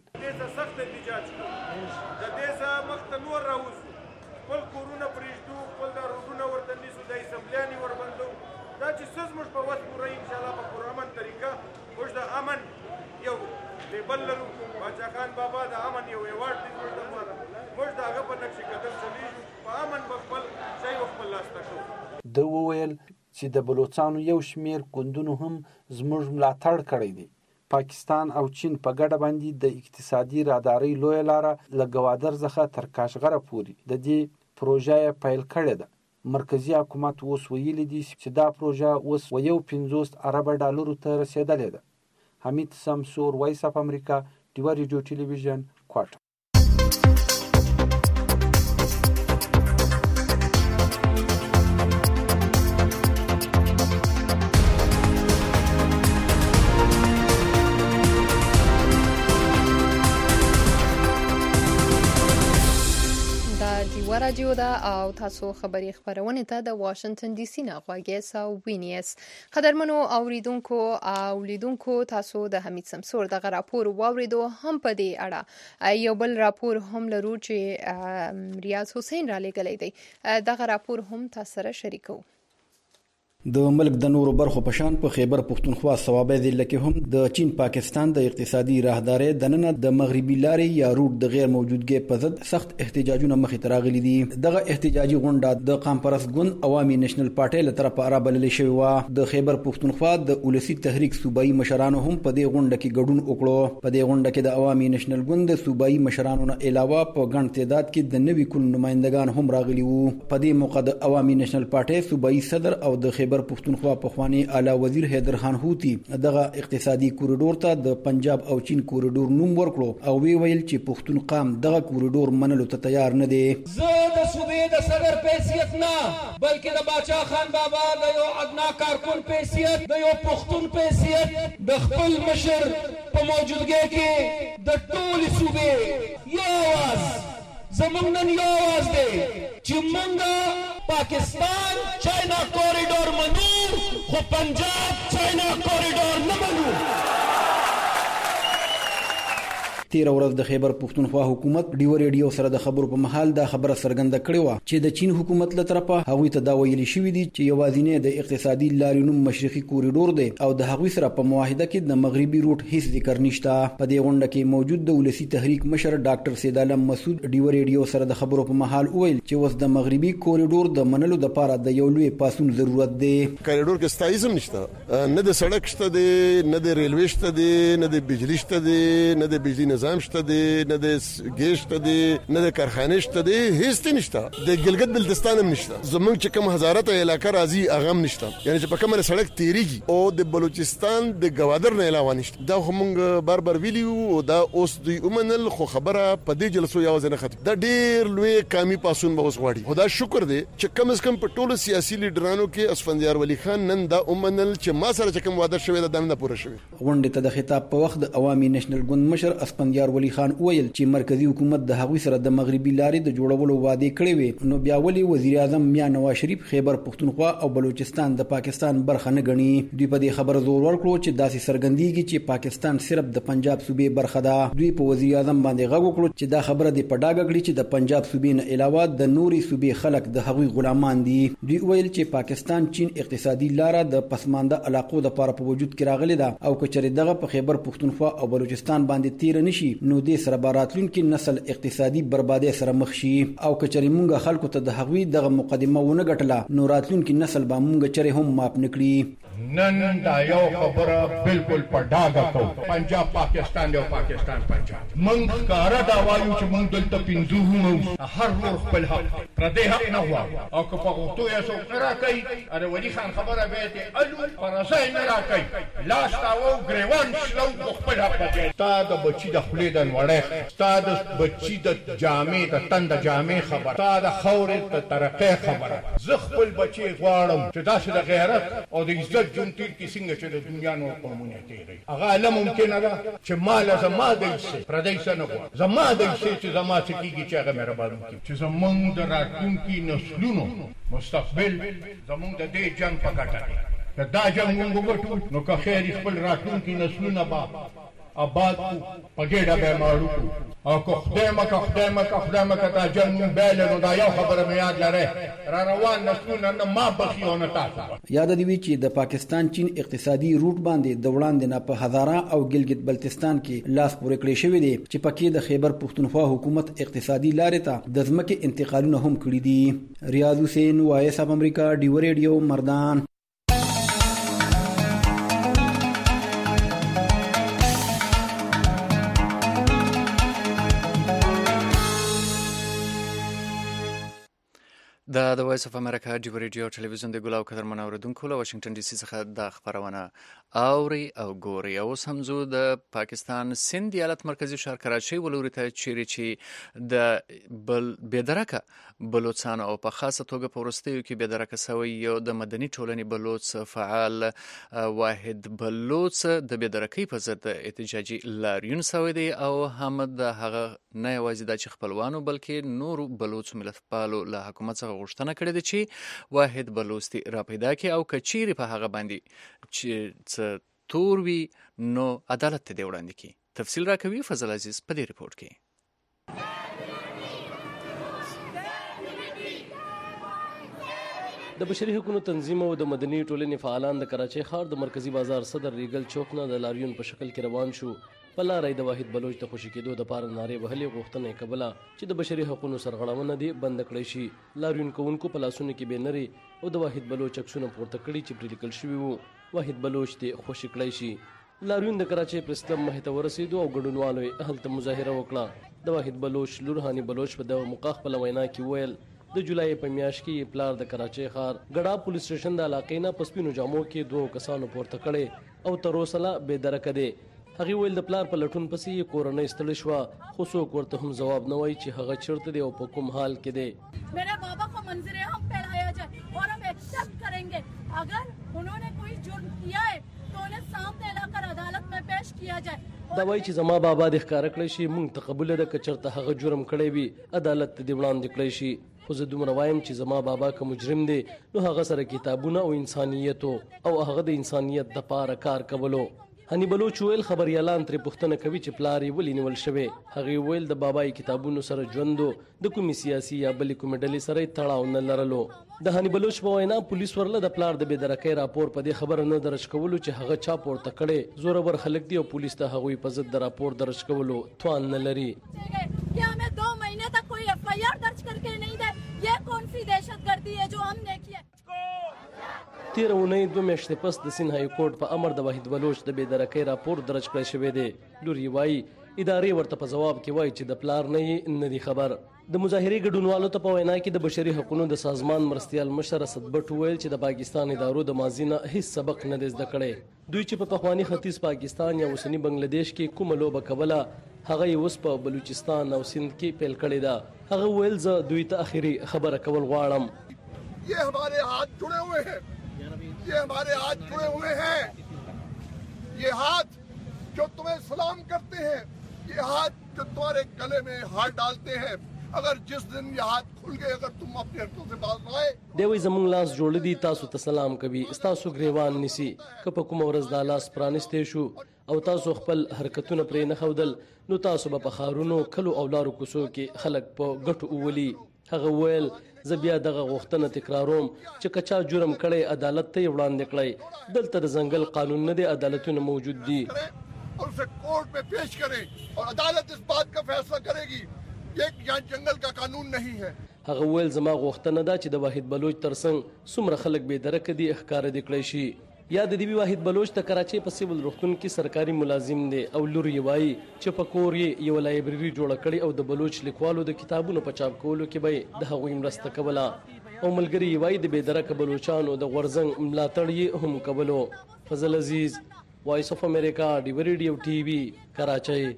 خپل کورونه پرېږدو، خپل دا روډونه ورته نیسو، دا اسمبلیانې وربندو. دا چې څه زموږ په وس پوره انشاءالله په پرامن طریقه موږ د امن یو لیبل لرو. باچا خان بابا د امن یو ایوارډ دی زموږ دپاره. موږ د هغه په نقش قدم چلیږو، په امن به خپل شی خپل لاسته کوو. ده وویل چې د بلوچستانو یو شمېر ګوندونو هم زموږ ملاتړ کړی دی. پاکستان او چین په ګډه باندې د اقتصادي راداري لویه لاره له ګوادر څخه تر کاشغره پورې د دې پروژه پیل کړې ده. مرکزی حکومت اوس ویلي دي چې دا پروژه اوس 150 ارب ډالرو ته رسیدلې ده. حمید سمسور، وایس اف امریکا، ډیو ریډیو ټلویزیون، کوټه. رادیو ده او تاسو خبري خبرونه ته د واشنگټن ډي سي نه غواګي سو وینیس. قدرمنو اوریدونکو او لیدونکو، تاسو د حمید سمسور دغه راپور واوریدو. هم په دې اړه یو بل راپور هم لرو چې ریاض حسین را لګلې دی. دغه راپور هم تاسو سره شریکو. د ملک د نورو برخو په شان په خیبر پښتونخوا صوابه ضلع کې هم د چین پاکستان د اقتصادي راهدارۍ د نن د مغربي لارې یا روټ د غیر موجودګۍ په ضد سخت احتجاجونه مخې ته راغلي دي. دغه احتجاجي غونډه د قامپرست ګوند عوامي نېشنل پارټۍ له طرفه رابللې شوې وه. د خیبر پښتونخوا د ولسی تحریک صوبایي مشرانو هم په دې غونډه کې ګډون وکړو. په دې غونډه کې د عوامي نېشنل ګوند د صوبایي مشرانو نه علاوه په ګڼ تعداد کې د نوي کل نمائندگان هم راغلي وو. په دې موقع د عوامي نېشنل پارټۍ صوبایي صدر او د خیبر پښتونخوا پخوانی اعلی وزیر حیدر خان هوتی دغه اقتصادي کوریډور ته د پنجاب او چین کوریډور نوم ورکړو او ویل چې پښتون قام دغه کوریډور منلو ته تیار نه دی. زه د صوبې د صدر په حیثیت نه بلکې د باچا خان بابا د یو ادنا کارکون په حیثیت د یو پښتون په حیثیت د خپل مشر په موجودګۍ کې د ټولې صوبې یو آواز زمونږ نن یو آواز دی چې مونږ پاکستان چاینا کوریډور منو خو پنجاب چاینا کوریډور نه منو. تیر ورځ د خیبر پښتونخوا حکومت ډیو ریډیو سره د خبرو په محل دا خبره څرګنده کړې و چې د چین حکومت له طرفه هغوی ته دا ویلي شوی دی چې یوازینی د اقتصادي لارې نوم مشرقي کوریډور دی او د هغوی سره په معاهده کې د مغربي روټ هیڅ ذکر نشته. په دې غونډه کې موجود د ولسی تحریک مشر ډاکټر سید عالم مسعود ډیو ریډیو سره د خبرو په محل ویل چې اوس د مغربي کوریډور د منلو لپاره د یو لوی پاسون ضرورت دی. کوریډور کې ستایزم نشته، نه د سړک شته دی، نه د ریلوي شته دی، نه د بجلی شته دی، نه د بجلی نظام شته دی، نه د ګیس شته دی، نه د کارخانه شته دی، هیڅ نشته. د ګلګت بلتستان هم نشته. زمونږ چې کوم هزارته علاقه راځي هغه هم نشته، یعنی چې په کومه سړک تیریږي او د بلوچستان د گوادر نه علاوه نشته. دا موږ بار ویلیو او دا اوس دوی ومنل، خو خبره په دې جلسو یو ځنه ختم. دا ډیر لوی کامی پاسون به اوس غواړي. خدا شکر دی چې کم از کم په ټولو سیاسي لیډرانو کې اسفندیار ولی خان نن دا ومنل چې ما سره چې کوم وعده شوی دا نه پوره شوی. غونډه ته د خطاب په وخت د عوامي نېشنل ګوند مشر اسفندیار ولی خان ویل چې مرکزی حکومت د هغوی سره د مغربي لارې د جوړولو وعده کړې وي، نو بیا ولې وزیر اعظم میا نواز شریف خیبر پښتونخوا او بلوچستان د پاکستان برخه نه ګڼي؟ دوی په دې خبره زور ورکړو چې داسې څرګندېږي چې پاکستان صرف د پنجاب صوبې برخه ده. دوی په وزیر اعظم باندې غږ وکړو چې دا خبره د پډاګه کړي چې د پنجاب صوبې نه علاوه د نوري صوبې خلک د هغوی غلامان دي. دوی ویل چې پاکستان چین اقتصادي لاره د پسمانده علاقو د لپاره په وجود کې راغلي ده او کچره دغه په خیبر پښتونخوا او بلوچستان باندې تیر نشي نو دې سره راتلونکي نسل اقتصادي بربادي سره مخ شي او کچري مونږه خلکو ته د هغوی دغه مقدمه ونه ګټله نو راتلونکي نسل به مونږه چره هم ماپ نکړي. نن دا یو خبره بالکل پډاګه کوو، پنجاب پاکستان دی او پاکستان پنجاب. مونږ کارا دا وایو چې مونږ دلته پنځو هم هر ور خپل حق پردې حق نه غواړو او که په غوښتو یې څوک نه راکوي اره ولی خان خبره به ته الو فرسای نه راکوي لاس تاو ګریوان شلو خپل حق دی. تا د بچی د خولې د وړه، تا د بچی د جامې د تند جامې خبر، تا د خورې د ترقې خبره. زه خپل بچی غواړم چې داسې د غیرت او د عزت جون تیر کې څنګه چې د دنیا نور قومونه تیری هغه علم ممکن ده چې مال زما دی سي پردې سره نه غواړم، زما دی سي چې زما څخه کیږي چې هغه مهربان کی چې زمونږ د راتلونکي نسلونو مستقبل زمونږ د دې جنگ په ګټه دا جنگ موږ وګټو نو که خیر خپل راتلونکي نسلونه با آباد په ګډه به ماړو او که خدای مکه دا جنگ بیل نو دا یو خبره مې یاد لره را روان نسلونه نه ما بخیونه تاسو. یاد دی وی چې د پاکستان چین اقتصادي روټ باندې د وړاندې نه په هزاره او ګلګت بلتستان کې لاس پورې کړی شوی دی چې پکې د خیبر پښتونخوا حکومت اقتصادي لارې ته د ځمکې انتقالونه هم کړی دي. ریاض حسین وایس اف امریکا ډیو ریډیو مردان. د وایس اف امریکا ډیو ریډیو ټلویزیون د ګلاو قدرمن اوریدونکو له واشنگټن ډي سي څخه د خبرونه اوري او ګوري. اوس هم زه د پاکستان سند ایالت مرکزی ښار کراچۍ ولوري ته چیرې چې د بېدرکه بلوچستان او په خاصه توګه په وروستیو کې بېدرکه سوی یو د مدني ټولنې بلوچ فعال واحد بلوچ د بېدرکۍ په ضد احتجاجي لاریون سوی دی او هم د هغه نه یوازې دا چې خپلوانو بلکې نورو بلوچ ملتپالو له حکومت څخه غوښتنه کړې ده چې واحد بلوچ را پیدا کړي او که چیرې په هغه باندې چې څه تور وي نو عدالت ته دې وړاندې کړي. تفصیل راکوي فضل عزیز په دې ریپورت کې. د بشري حقوقو تنظیم او د مدني ټولنې فعالان د کراچۍ ښار د مرکزی بازار صدر ریګل چوک نه د لاریون په شکل کې روان شو. په لاره د واحد بلوچ د خوشي کېدو دپاره نارې وهلې غوښتنه یې کوله چې د بشري حقوقو سرغړونه دې بند کړی شي. لاریون کوونکو په لاسونو کې بینرې او د واحد بلوچ عکسونه پورته کړي چې پرې لیکل شوي وو واحد بلوچ دې خوشي کړی شي. لاریون د کراچۍ پریس کلب مخې ته ورسېدو او ګډونوالو یې هلته مظاهره وکړه. د واحد بلوچ لور هاني بلوچ په دغه موقع خپله وینا کې ویل د جولای په میاشت کې پلار د کراچۍ ښار ګډا پولیس سټیشن د علاقې نه په سپینو جامو کې 2 کسانو پورته کړي او تر اوسه لا بې درکه دی. هغې ویل د پلار په لټون پسې یې کورنۍ ستړې شوه خو څوک ورته هم ځواب نه وایي چې هغه چیرته دی او په کوم حال کې دی. میرے بابا کو منظر ہم پڑھایا جائے اور ہم ایکسپٹ کریں گے اگر انہوں نے کوئی جرم کیا ہے تو انہیں سامنے لا کر عدالت میں پیش کیا جائے. دا وایي چې زما بابا دې ښکاره کړی شي موږ ته قبوله ده که چېرته هغه جرم کړی وي عدالت ته دې وړاندې کړی شي. خو زه دومره وایم چې زما بابا که مجرم دی نو هغه سره کتابونه او انسانیت او هغه د انسانیت دپاره کار کولو. هني بلوچ ویل خبریالان ترې پوښتنه کوي چې پلار یې ولې نیول شوی. هغې ویل د بابا یې کتابونو سره ژوندو د کومې سیاسي یا بلې کومې ډلې سره یې تړاو نه لرلو. د هني بلوچ په وینا پولیس ورله د پلار د بېدرکۍ راپور په دې خبره نه درج کولو چې هغه چا پورته کړی زورور خلک دي او پولیس ته هغوی په ضد د راپور درج کولو توان نه لري. کہ ہمیں 2 مہینے تک کوئی FIR درج کر کے نہیں دے یہ کون سی دہشت گردی ہے جو ہم نے کی ہے. تیره اونۍ 2 میاشتې پس د سین های کورټ په امر د واحد بلوچ د بېدرکۍ راپور درج کړی شوی دی. لور یې وایي ادارې ورته په ځواب کې وایي چې د پلار نه یې نه دي خبر. د مظاهرې ګډونوالو ته په وینا کې د بشري حقوقو د سازمان مرستیال مشر اسد بټ ویل چې د پاکستان ادارو د ماضي نه هیڅ سبق نه دی زده کړی. دوی چې په پخواني ختیځ پاکستان یا اوسني بنگلاديش کې کومه لوبه کوله هغه یې اوس په بلوچستان او سند کې پیل کړې ده. هغه ویل زه دوی ته اخري خبره کول غواړم. یہ ہمارے ہاتھ جڑے ہوئے ہیں یہ ہمارے ہاتھ جڑے ہوئے ہیں یہ ہاتھ جو تمہیں سلام کرتے ہیں یہ ہاتھ جو تمہارے گلے میں ہاتھ ڈالتے ہیں اگر جس دن یہ ہاتھ کھل گئے اگر تم اپنے حقوں سے باز آئے دوی زمونږ لاس جوړ دي تاسو ته سلام کوي تاسو ګریوان نیسي که په کومه ورځ دا لاس پرانستې شو او تاسو خپل حرکتونه پرې نه ښودل نو تاسو به په ښارونو کلو او لارو کوڅو کې خلک په ګټو وولي. هغه ویل زه بیا دغه غوښتنه تکراروم چې که چا جرم کړی عدالت ته یې وړاندې کړی. دلته د ځنګل قانون نه دی عدالتونه موجود دي. اور اسے کورٹ میں پیش کریں اور عدالت اس بات کا فیصلہ کرے گی یہ یہاں جنگل کا قانون نہیں ہے. هغه ویل زما غوښتنه ده چې د واحد بلوچ ترڅنګ څومره خلک بې درکه دي ښکاره دې کړی شي. یا د دې واحد بلوچ د کراچۍ په سیول روغتون کې سرکاري ملازم دی او لور یې وایي چې په کور یې یوه لایبرري جوړه کړې او د بلوچ لیکوالو د کتابونو په چاپ کولو کې به یې د هغوی مرسته کوله او ملګري یې وایي د بې درکه بلوچانو د غورځنګ ملاتړ یې هم کولو. فضل عزیز وایس اف امریکا ډیو ریډیو ټي وي کراچۍ.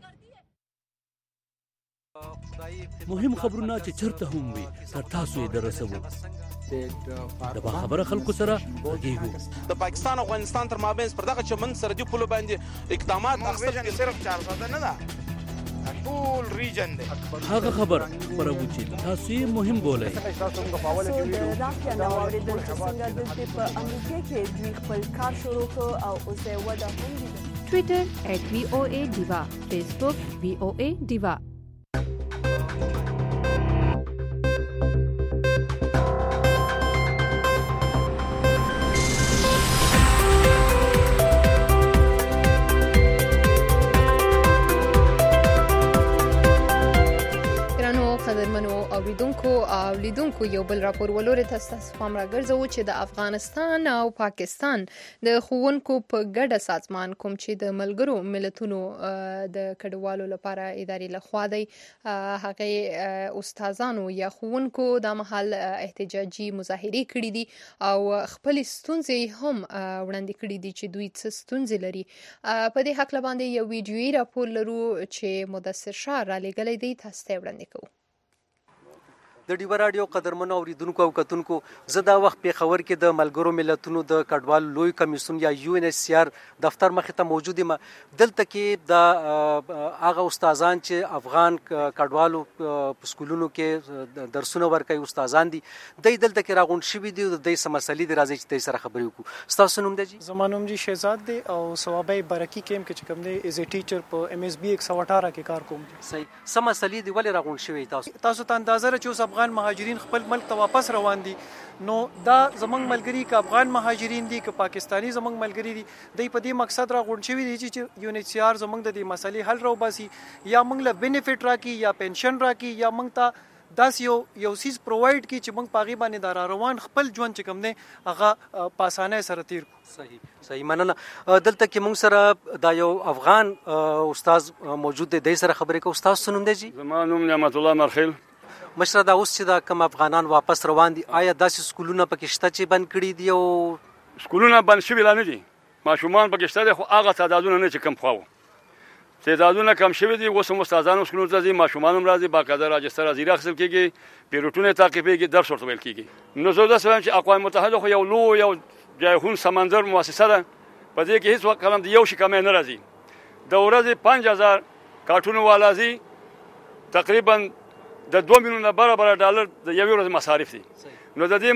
مهم خبرونه چې چرته هم وي تر تاسو یې درسوو. د باخبره خلکو سره غږیږو. د پاکستان او افغانستان تر مابین پر دغه چمن سرحدي پولو باندې اقدامات اخیستل صرف 400 نه ده ټول ریجن دی. هغه خبر خبرو چې تاسو یې مهم بولئ. د رافیا نو اوریدل چې څنګه د په امریکا کې دوی خپل کار شروع کړ او اوس یې وده هم دي. ټوئیټر @VOA Diva فیسبوک VOA Diva. اوریدونکو یو بل راپور ولورې تاسو پام راګرځو چې د افغانستان او پاکستان د ښوونکو په ګډه سازمان کوم چې د ملګرو ملتونو د کډوالو لپاره ادارې لخوا دی هغه استادانو یا ښوونکو د مهال احتجاجي مظاهرې کړې دي او خپل ستونزې هم وړاندې کړې دي چې دوی څه ستونزې لري. په دې حق باندې یو ویډیویي راپور لرو چې مدثر شاه را لېږلی دی تاسو ته وړاندې کوو. د ډیو رادیو قدرمنو اوریدونکو او کتونکو زه دا وخت پیښور کې د ملګرو ملتونو د کډوالو لوی کمیسیون یا UNHCR دفتر مخې ته موجود یم. دلته کې د هغه استادان چې افغان کډوالو په سکولونو کې درسونه ورکوي استادان دي دوی دلته کې راغونډ شوي دي او دوی څه مسلې دي راځي چې دوی سره خبرې وکړو. ستاسو نوم دی جی؟ زما نوم جی شهزاد دی او ثوابی برکی کیم کې چې کوم دی ایز ا ټیچر په MSB 118 کې کار کوم. صحیح. څه مسلې دي ولې راغونډ شوي تاسو ته اندازه چې اوس افغان مهاجرین خپل ملک ته واپس روان دي نو دا زمونږ ملګری که افغان مهاجرین دي که پاکستانی زمونږ ملګری دي دوی په دې مقصد را غونډ شوي دي چې UNHCR زمونږ د دې مسلې حل راوباسي یا موږ له بینیفټ راکړي یا پنشن راکړي یا موږ ته داسې یو سیز پرووایډ کړي چې موږ په هغې باندې د راروان خپل ژوند چې کوم دی هغه په اسانۍ سره تیر کړو. صحیح مننه. دلته کې موږ سره دا یو افغان استاد موجود دی، دی سره خبرې کوو. استاد څه نوم دی جی؟ زما نوم نعمت الله مرخیل. مشره دا اوس چې دا کوم افغانان واپس روان دي آیا داسې سکولونه پکې شته چې بند کړي دي؟ او سکولونه بند شوي لا نه دي، ماشومان پکې شته دي خو هغه تعدادونه نه چې کم خوا وو. تعدادونه کم شوي دي. اوس هم استادانو سکولونو ته ځي، ماشومان هم راځي، باقاعده راجستر حاضري اخیستل کېږي، پیروټونه یې تعقیبېږي، درس ورته ویل کېږي. نو زه داسې وایم چې اقوام متحده خو یو لوی یو جایحون سمندر مؤسسه ده، په دې کې هېڅ وخت هم د یو شي کمی نه راځي. د ورځې 5000 کارټونه والا ځي، تقریبا د 2 میلیونه برابر ډالر د یوې ورځې مصارف دي. نو د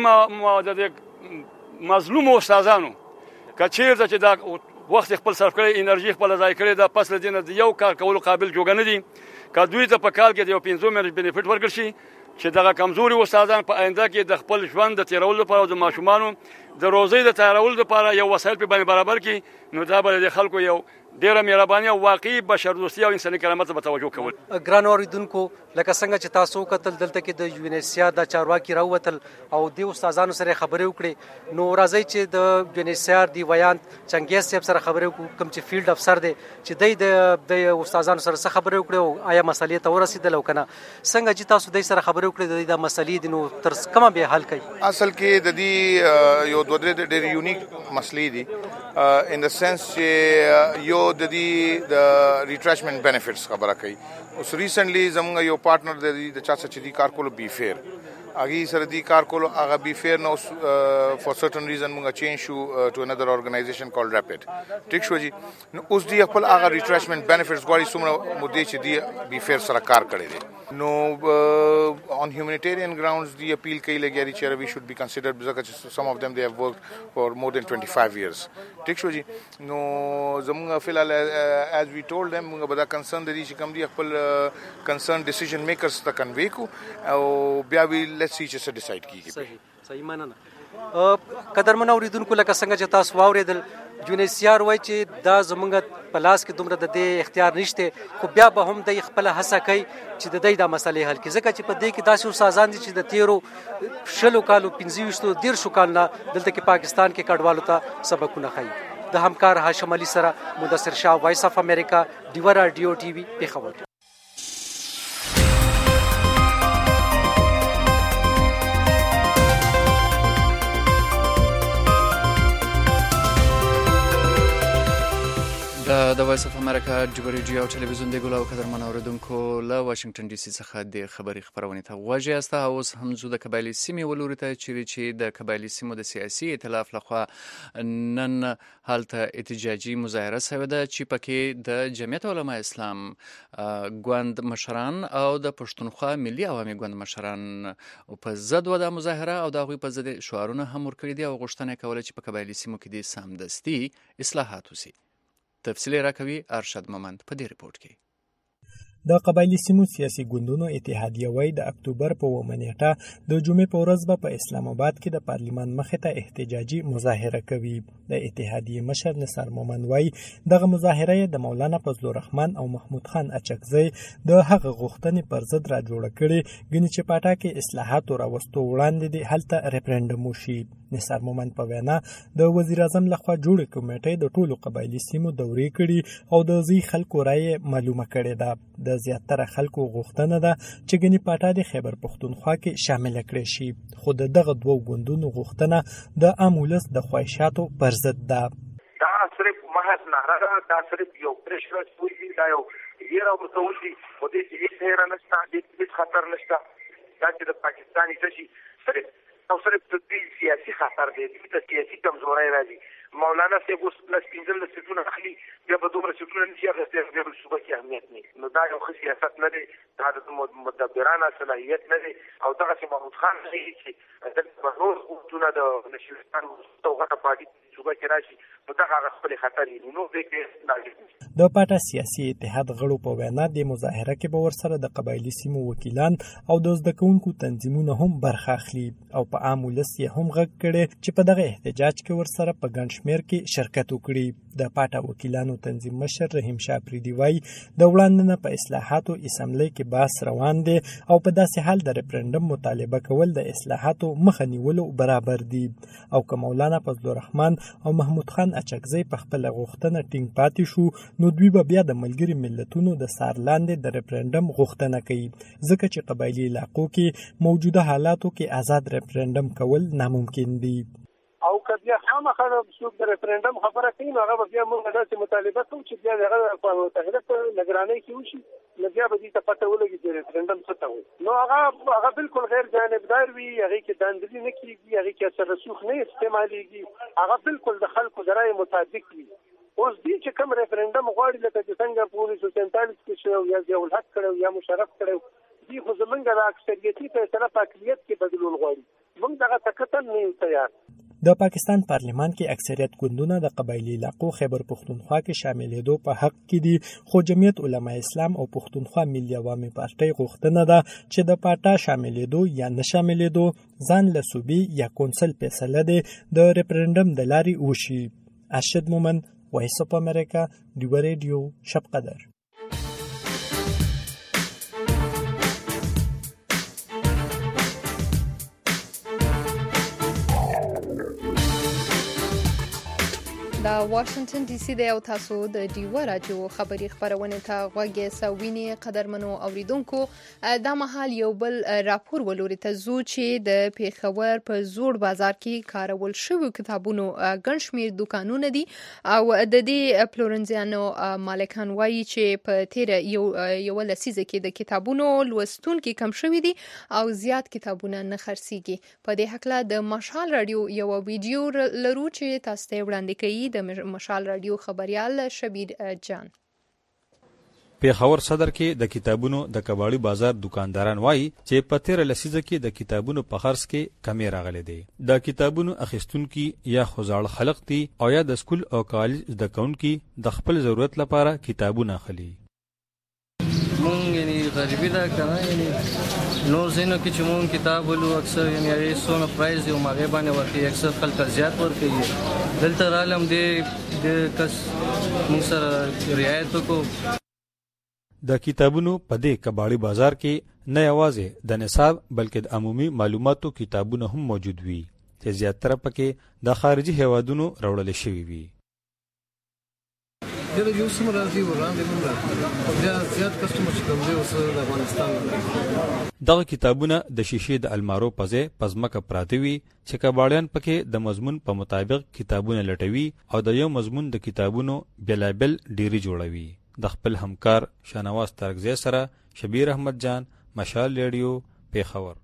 دې مظلومو استادانو که چېرته چې دا وخت خپل صرف کړی، انرژي خپل ضایع کړې ده، پس له دې نه د یو کار کولو قابل جوګه نه دي. که دوی ته په کال کې د یو 5 میاشتې بینیفټ ورکړل شي چې دغه کمزوري استادان په آینده کې د خپل ژوند د تېرولو لپاره او د ماشومانو د روزۍ د تیارولو لپاره یو وسایل په باندې برابر کړي، نو دا به د خلکو یو ډیره مهرباني او واقعي بشردوستي او انساني کرامت ته توجه کول. ګرانو اوریدونکو، لکه څنګه چې تاسو کتل دلته کې د UNHCR د چارواکي راووتل او د استادانو سره خبرې وکړې. نو راځي چې د UNHCR دی ویان چنګیز صاحب سره خبرې وکړو، کوم چې فیلډ افسر دی چې د استادانو سره څه خبرې وکړې او آیا مسلې ته ورسېدل او کنه څنګه چې تاسو د سره خبرې وکړې د مسلې دي نو تر کومه به حل کړي؟ اصل کې د دې یو دوه درې ډېر یونیک مسلې دي ان د سنس چې یو د دې د ریټریچمنت بینیفټس خبره کوي. اوس ریسنټلی زموږ یو پارټنر د چا څه چې دی کار کولو بی فیر اگی سره دی کار کولو هغه بی فیر نو فور سرټن ریزن موږ چینج شو ټو انذر اورګنایزیشن کالډ ریپټ. ټیک شو جی. نو اوس دی خپل هغه ریټریچمنت بینیفټس غواړي څومره مودې چې دی بی فیر سره کار کړی دی. نو on humanitarian grounds the appeal kai lagi che we should be considered because some of them they have worked for more than 25 years. Tik sho ji. No zamunga filal as we told them munga bada concern di chi kam di khapal concerned decision makers ta convey ko au bia we let's see just decide ki. صحیح مننه. قدرمن اوریدونکو، لکه څنګه چې تاسو واوریدل UNHCR وایي چې دا زمونږ په لاس کې دومره د دې اختیار نشته، خو بیا به هم د خپل هڅه کوي چې د دې د مسلې حل کړي، ځکه چې په دې کې داسې استادان دي چې د تیرو 20 کالو 15 کالو نه دلته کې پاکستان کې کډوالو ته سبقونه ښيي. د همکار هاشم علي سره مدثر شاه، وایس اف امریکا، ډیوا رادیو ټي وي، پیښور. د وایس اف امریکا ډیوا رادیو او ټلویزیون دی ګلو قدرمن اوریدونکو له واشنگټن ډي سي څخه د خبري خبرونه ته غوږی است. اوس هم زو د قبایلی سیمې ولوري ته چې د قبایلی سیمو د سیاسي ائتلاف لخوا نن حالت احتجاجي مظاهره شوه ده چې پکې د جمعیت علماء اسلام ګوند مشران او د پښتونخوا ملي عوامي ګوند مشران په ضد و د مظاهره او د هغوی په ضد شعارونه هم ورکړي دي او غوښتنه کوله چې په قبایلی سیمو کې د سمدستي اصلاحات وشي. تفصیلی راکوي ارشد مومند په دې ریپورت کې. د قبایلی سیمو سیاسي ګوندونو اتحادیه وای د اکتوبر په 1 نیټه د جمعې په ورځ به په اسلام آباد کې د پارلیمان مخې ته احتجاجي مظاهره کوي. د اتحادیه مشر نثار مومند وای دغه مظاهره د مولانا فضل الرحمن او محمود خان اچکزی د هغه غوښتنې پر ضد را جوړه کړي، ګنې چې پاټا کې اصلاحات راوستو وړاندې د هلته ریفرندوم وشي. نثار مومند په وینا د وزیر اعظم لخوا جوړه کمیټې د ټولو قبایلی سیمو دورې کړي او د ځي خلکو رائے معلومه کړي ده. د زیاتره خلکو غوښتنه ده چې ګنې پاټا د خیبر پښتونخوا کې شامل کړي شي، خو دغه دوه ګوندونو غوښتنه د عام ولس د خواهشاتو پر ضد ده. دا صرف محض ناره ده، دا صرف یو پرېشر وي، دا یو یره ورته وشي، خو دې کې هېڅ هیره نشته، هېڅ خطر نشته. دا چې د پاکستاني څه شي صرف او صرف د دې سیاسي خطر دی، د سیاسي کمزورۍ راځي. مولانا صاحب اوس لس 15 سیټونه اخلي، بیا به دومره سیټونه نشي اخیستی، بیا به صوبه کې اهمیت نه. نو دا یو ښه سیاست نه دی، دا د مدبرانه صلاحیت نه دی. او دغسې محمود خان ښیي چې دلته به نور قوتونه د نشیستان او غټه پارټي صوبه کې راشي، نو دغه هغه خپل خطر یې نو دې کې لازم د پاټا سیاسي اتحاد غړو په وینا د مظاهره کې به ورسره د قبایلي سیمو وکیلان او د زده کوونکو تنظیمونه هم برخه اخلي او په عام ولس یې هم غږ کړي چې په دغه احتجاج کې ورسره په ګڼ شمېر کې شرکت وکړي. د پاټا وکیلانو تنظیم مشر رحیم شاه پریدي وایي د وړاندې په اصلاحاتو اسمبلی کې بحث روان دی او په داسې حال د ریفرنډم مطالبه کول د اصلاحاتو مخه نیولو برابر دي او که مولانا فضل الرحمن او محمود خان اچکزی په خپل غوښتنه ټینګ پاتې شو نو دوی به بیا د ملګري ملتونو د سار لاندې د ریفرنډم غوښتنه کوي ځکه چې قبایلي علاقو کې موجوده حالاتو کې آزاد ریفرنډم کول ناممکن دي. او که بیا خامخا څوک د ریفرنډم خبره کوي نو هغه بیا موږ داسې مطالبه کوو چې بیا هغه په متحده په نگرانۍ کې وشي نو بیا به دې ته پته ولګي چې ریفرنډم څه ته وایي. نو هغه بالکل غیر جانبدار وي، هغې کې داندلي نه کېږي، هغې کې اثر رسوخ نه استعمالیږي، هغه بالکل د خلکو د رایې مطابق وي. اوس دې چې کوم ریفرنډم غواړي لکه چې څنګه په 1947 کې شو یا ضیاءالحق کړی یا مشرف کړی دې خو زمونږ د اکثریتي فیصله په اقلیت کې بدلول غواړي. موږ دغه ته قطعا نه یو تیار. د پاکستان پارلمان کې اکثریت ګوندونه د قبایلي علاقو خیبر پښتونخوا کې شاملېدو په حق کې دي خو جمعیت علما اسلام او پښتونخوا ملي عوامي پارټۍ غوښتنه ده چې د پاټا شاملېدو یا نه شاملېدو ځان له صوبې یا کونسل فیصله دی د ریفرنډم د لارې وشي. ارشد مومن، وایس اف امریکا، ډیوه ریډیو، شب قدر. د واشنگټن ډي سي د تاسو د ډیوه رادیو خبري خبرونه ته غوږی سویني قدرمنو اوریدونکو د مهال یو بل راپور ولوري ته زو چې د پیښور په زوړ بازار کې کارول شوی کتابونو ګڼ شمیر دکانونه دي او د دې پلورنځیانو مالکان وایي چې په تیر یو لسیزه کې د کتابونو لوستونکو کم شوی دي او زیات کتابونه نه خرڅيږي. په دې حق له د مشال رادیو یو ویډیو لرو چې تاسو ته وړاندې کوي د مشال رادیو خبريال شبیر جان. پیښور صدر کې د کتابونو د کباړي بازار دکانداران وایي چې په تیر لسیزه کې د کتابونو په خرڅ کې کمی راغلي دي. د کتابونو اخیستونکو یا خوځاړ خلق دي او یا د سکول او کالج د کونکو د خپل ضرورت لپاره کتابونه اخلي. مونږ یعنی غریبی دا کنه یعنی نور زینو کې چې مونږ کتاب ولو اکثر یعنی هغه سونه پرایز یو ماغه باندې ورکړي اکثر خلک زیات ورکړي دلته رالم د کس مونږ سره رعایت وکړو. د کتابونو په دې کباړي بازار کې نه یوازې د نصاب بلکې د عمومي معلوماتو کتابونه هم موجود وي چې زیاتره پکې د خارجي هیوادونو راوړل شوي وي. دا یو څومره راځي وړاندې موږ بیا زیات کسټمر چې کوم دی اوس د افغانستان دغه کتابونه د شیشې د المارو په ځای پزمکه پراته وي چې کباړیان پکې د مضمون په مطابق کتابونه لټوي او د یو مضمون د کتابونو بلابل ډیری جوړوي. د خپل همکار شانواز ترکزی سره شبیر احمد جان، مشال ریډیو، پیښور.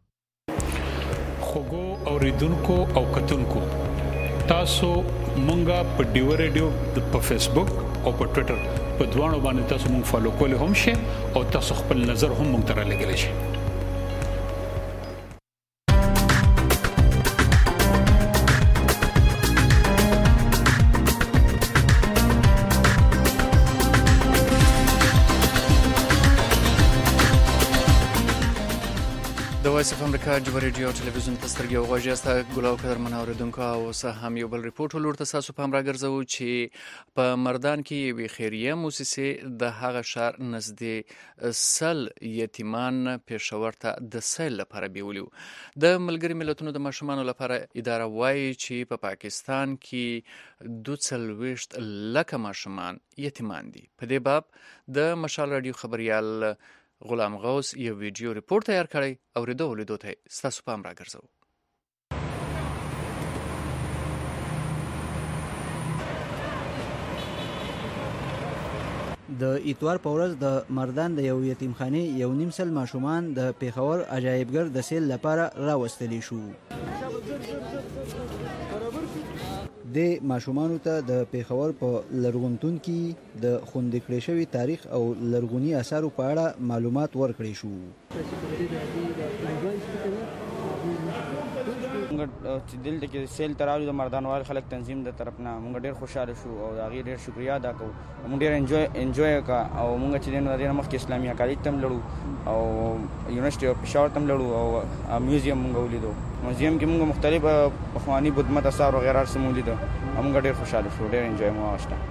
خوګو اوریدونکو او کتونکو تاسو مونږه په ډیوه ریډیو په فیسبوک او په ټوئیټر په دوانو باندې تاسو مونږ فالو کولای هم شئ او تاسو خپل نظر هم مونږ ته رالیږلی شئ. د وایس اف امریکا ډیوه ریډیو ټلویزیون ته سترګې وغوږئ. استه ګلاو قدر منوریدونکو او سه هم یو بل ریپورت ولورته تاسو په امر راګرځو چې په مردان کې یو خیریه موسسه د هغه شهر نزدې سل یتیمان پیښور ته د سیل لپاره بیولیو. د ملګری ملتونو د ماشومانو لپاره اداره وایي چې په پاکستان کې 240 لکه ماشومان یتیمان دي. په دې باب د مشال رادیو خبريال غلام غوث یو ویډیو ریپورت تیار کړی او لیدو ته ستاسو په امر راګرځو. د اتوار په ورځ د مردان د یو یتیمخانې یو نیم سل ماشومان د پیښور عجایبګر د سیل لپاره راوستلی شو. د ماشومانو ته د پیښور په لرغونتون کې د خوندي کړی شوی تاریخ او لرغونی آثارو په اړه معلومات ورکړی شو. موږ موږ چې دلته کې سیل ته راغلو د مردانوال خلک تنظیم د طرف نه موږ ډېر خوشحاله شو او د هغې ډېر شکریا ادا کوو. موږ ډېر انجوی وکړه او موږ چې دی نو د دې نه مخکې اسلامي کالج ته هم لړو او یونیورسټي اف پېښور ته هم لړو او میوزیم موږ ولیدو. میوزیم کې موږ مختلف پخواني بدمت اثار وغیره هر څه مو ولیده او موږ ډېر خوشحاله شو، ډېر انجوی مو واخیسته.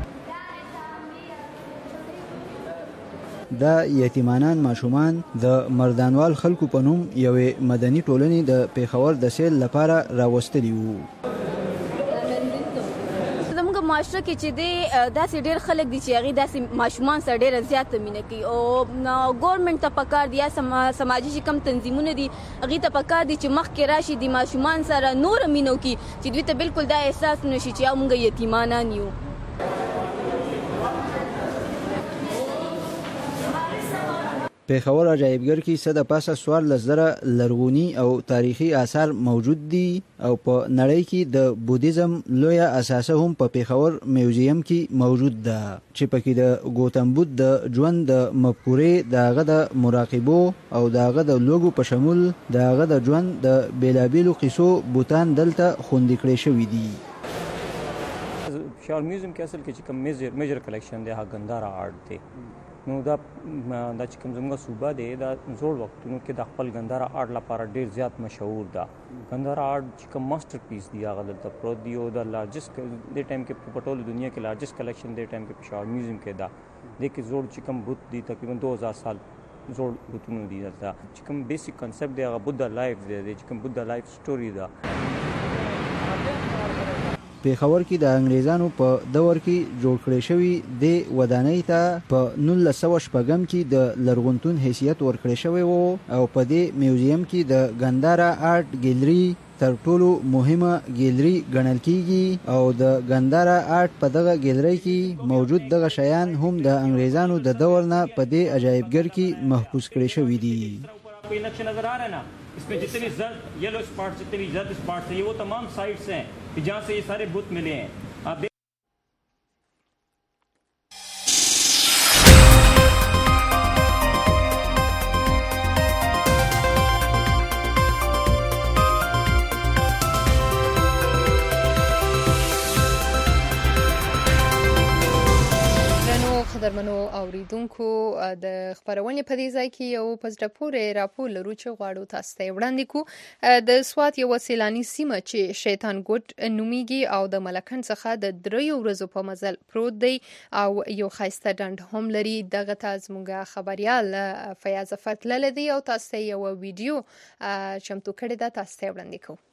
دا یتیمانان ماشومان د مردانوال خلکو په نوم یوې مدني ټولنې د پېښور د سیل لپاره راوستلي وو. زموږ معاشره کې چې دی داسې ډېر خلک دي چې هغې داسې ماشومان سره ډېره زیاته مینه کوي او ګورنمنټ ته پکار دي یا سماجي چې کم تنظیمونه دي هغې ته پکار دي چې مخکې راشي د ماشومان سره نوره مینه وکړي چې دوی ته بالکل دا احساس نه شي چې یا موږ یتیمانان یو. پېښور عجایبګر کې څه د پاسه 14,000 لرغوني او تاریخي آثار موجود دي او په نړۍ کې د بودیزم لویه اساسه هم په پېښور میوزیم کې موجود ده چې پکې د ګوتم بود د ژوند د مفکورې د هغه د مراقبو او د هغه د لوګو په شمول د هغه د ژوند د بېلابېلو قصو بوتان دلته خوندي کړی شوي دي. پېښور میوزیم کې اصل کې چې کوم میجر کلیکشن دی هغه ګنداره آرټ دی. نو دا چې کوم زموږ صوبه دی دا زوړ وختونو کې د خپل ګنداره آرټ لپاره ډېر زیات مشهور ده. ګنداره آرټ چې کوم ماسټر پیس دی هغه دلته پروت دی او د لارجسټ د ټایم کې په ټوله دنیا کې لارجسټ کلیکشن د ټایم کې پېښور میوزیم کې ده. د کې زوړ چې کوم بت دی تقریبا 2000 سال زوړ بتونه دي دلته. چې کوم بیسیک کنسپټ دی هغه بودا لایف دی چې کوم بودا لایف سټوري ده. پېښور کې د انګریزانو په دور کې جوړ کړی شوی د ودانۍ ته په 1906 کې د لرغونتون حیثیت ورکړی شوی وو او په دې میوزیم کې د ګنداره آرټ ګیلري تر ټولو مهمه ګیلري ګڼل کیږي او د ګنداره آرټ په دغه ګیلري کې موجود دغه شیان هم د انګریزانو د دور نه په دې عجایبګر کې محفوظ کړی شوي دي. कोई नक्शा नजर आ रहा है ना, इसमें जितने जर्द yellow spot जितने जर्द स्पॉट्स हैं ये वो तमाम साइट्स हैं कि जहाँ से ये सारे बुत मिले हैं. आप قدرمنو اوریدونکو د خبرونې په دې ځای کې یو په زړه پورې راپور لرو چې غواړو تاسو ته وړاندې کړو. د سوات یو سیلاني سیمه چې شیطان ګوټ نومیږي او د ملکن څخه د 3 ورځو په مزل پروت دی او یو ښایسته ډنډ هم لري. دغه ته زموږ خبریال فیاض فتله دی او تاسو ته یو ویډیو چمتو کړی ده، تاسو ته وړاندې کوو.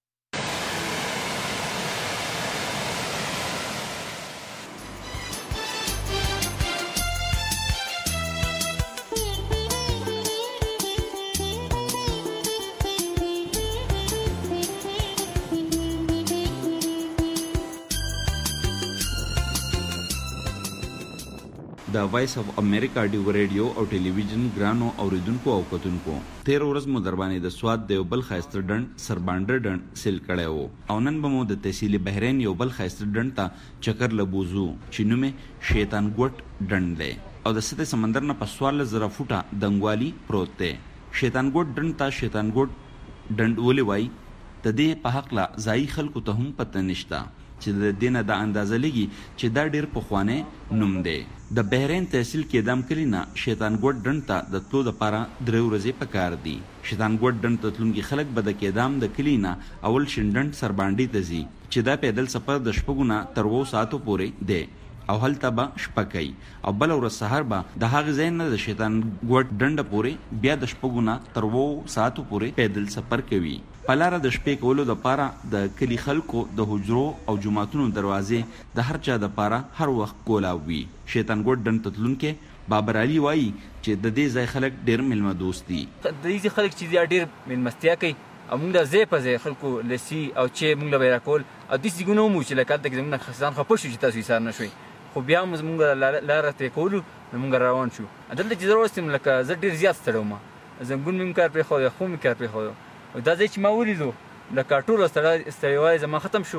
د وایس اف امریکا ډیو ریډیو او ټلویزیون ګرانو اوریدونکو او کتونکو 13 ورځ مو در باندې د سواد د یو بل خایستر ډنډ سرباندر ډنډ سیل کړی وو او نن به مو د تحصیل بحرین یو بل خایستر ډنډ ته چکر لبوزو چې نومې شیطان ګوټ ډنډ دی او د سطح سمندر نه په 14,000 فوټه دنګوالي پروت دی. شیطان ګوټ ډنډ ته شیطان ګوټ ډنډ ولې وایي د دې په حق لا ځایي خلکو ته هم پته نشته چې د دې نه د اندازه لګي چې دا ډېر پخوانی نوم دی. د بحرین تحصیل کې دام کلی نه شیطان ګوټ ډنډ ته د تلو دپاره 3 ورځې پکار دي. شیطان ګوټ ډنډ ته تلونکي خلک به د کېدام د کلي نه اول شینډنډ سربانډي ته ځي چې دا پیدل سفر د شپږو نه تر 2 ساعتو پورې دی او هلته به شپه کوي او بله ورځ سهار به د هغې ځای نه د شیطان ګوټ ډنډه پورې بیا د شپږو نه تر 2 ساعتو پورې پیدل سفر کوي. په لاره د شپې کولو دپاره د کلي خلکو د حجرو او جوماتونو دروازې د هر چا دپاره هر وخت کولاو وي. شیطان ګوټ ډنډ ته تلونکی بابر علي وایي چې د دې ځای خلک ډېر میلمه دوست دي. د دې خلک چې ډېر میلمستیا کوي او موږ د ځای په ځای خلکو لسی او چې موږ له به راکول او داسې ځایونه ومو چې لکه هلته کې زموږ نه ځان خفه شو چې تاسو ایسار نه شوئ خو بیا هم زموږ لاره طی کولو نو موږ روان شو. دلته چې زه راوستم لکه زه ډېر زیات ستړی وم، زنګون مې هم کار پرېښود، خوب مې کار پرېښود. دا ځای چې ما ولیدو لکه ټوله ستړیوالی زما ختم شو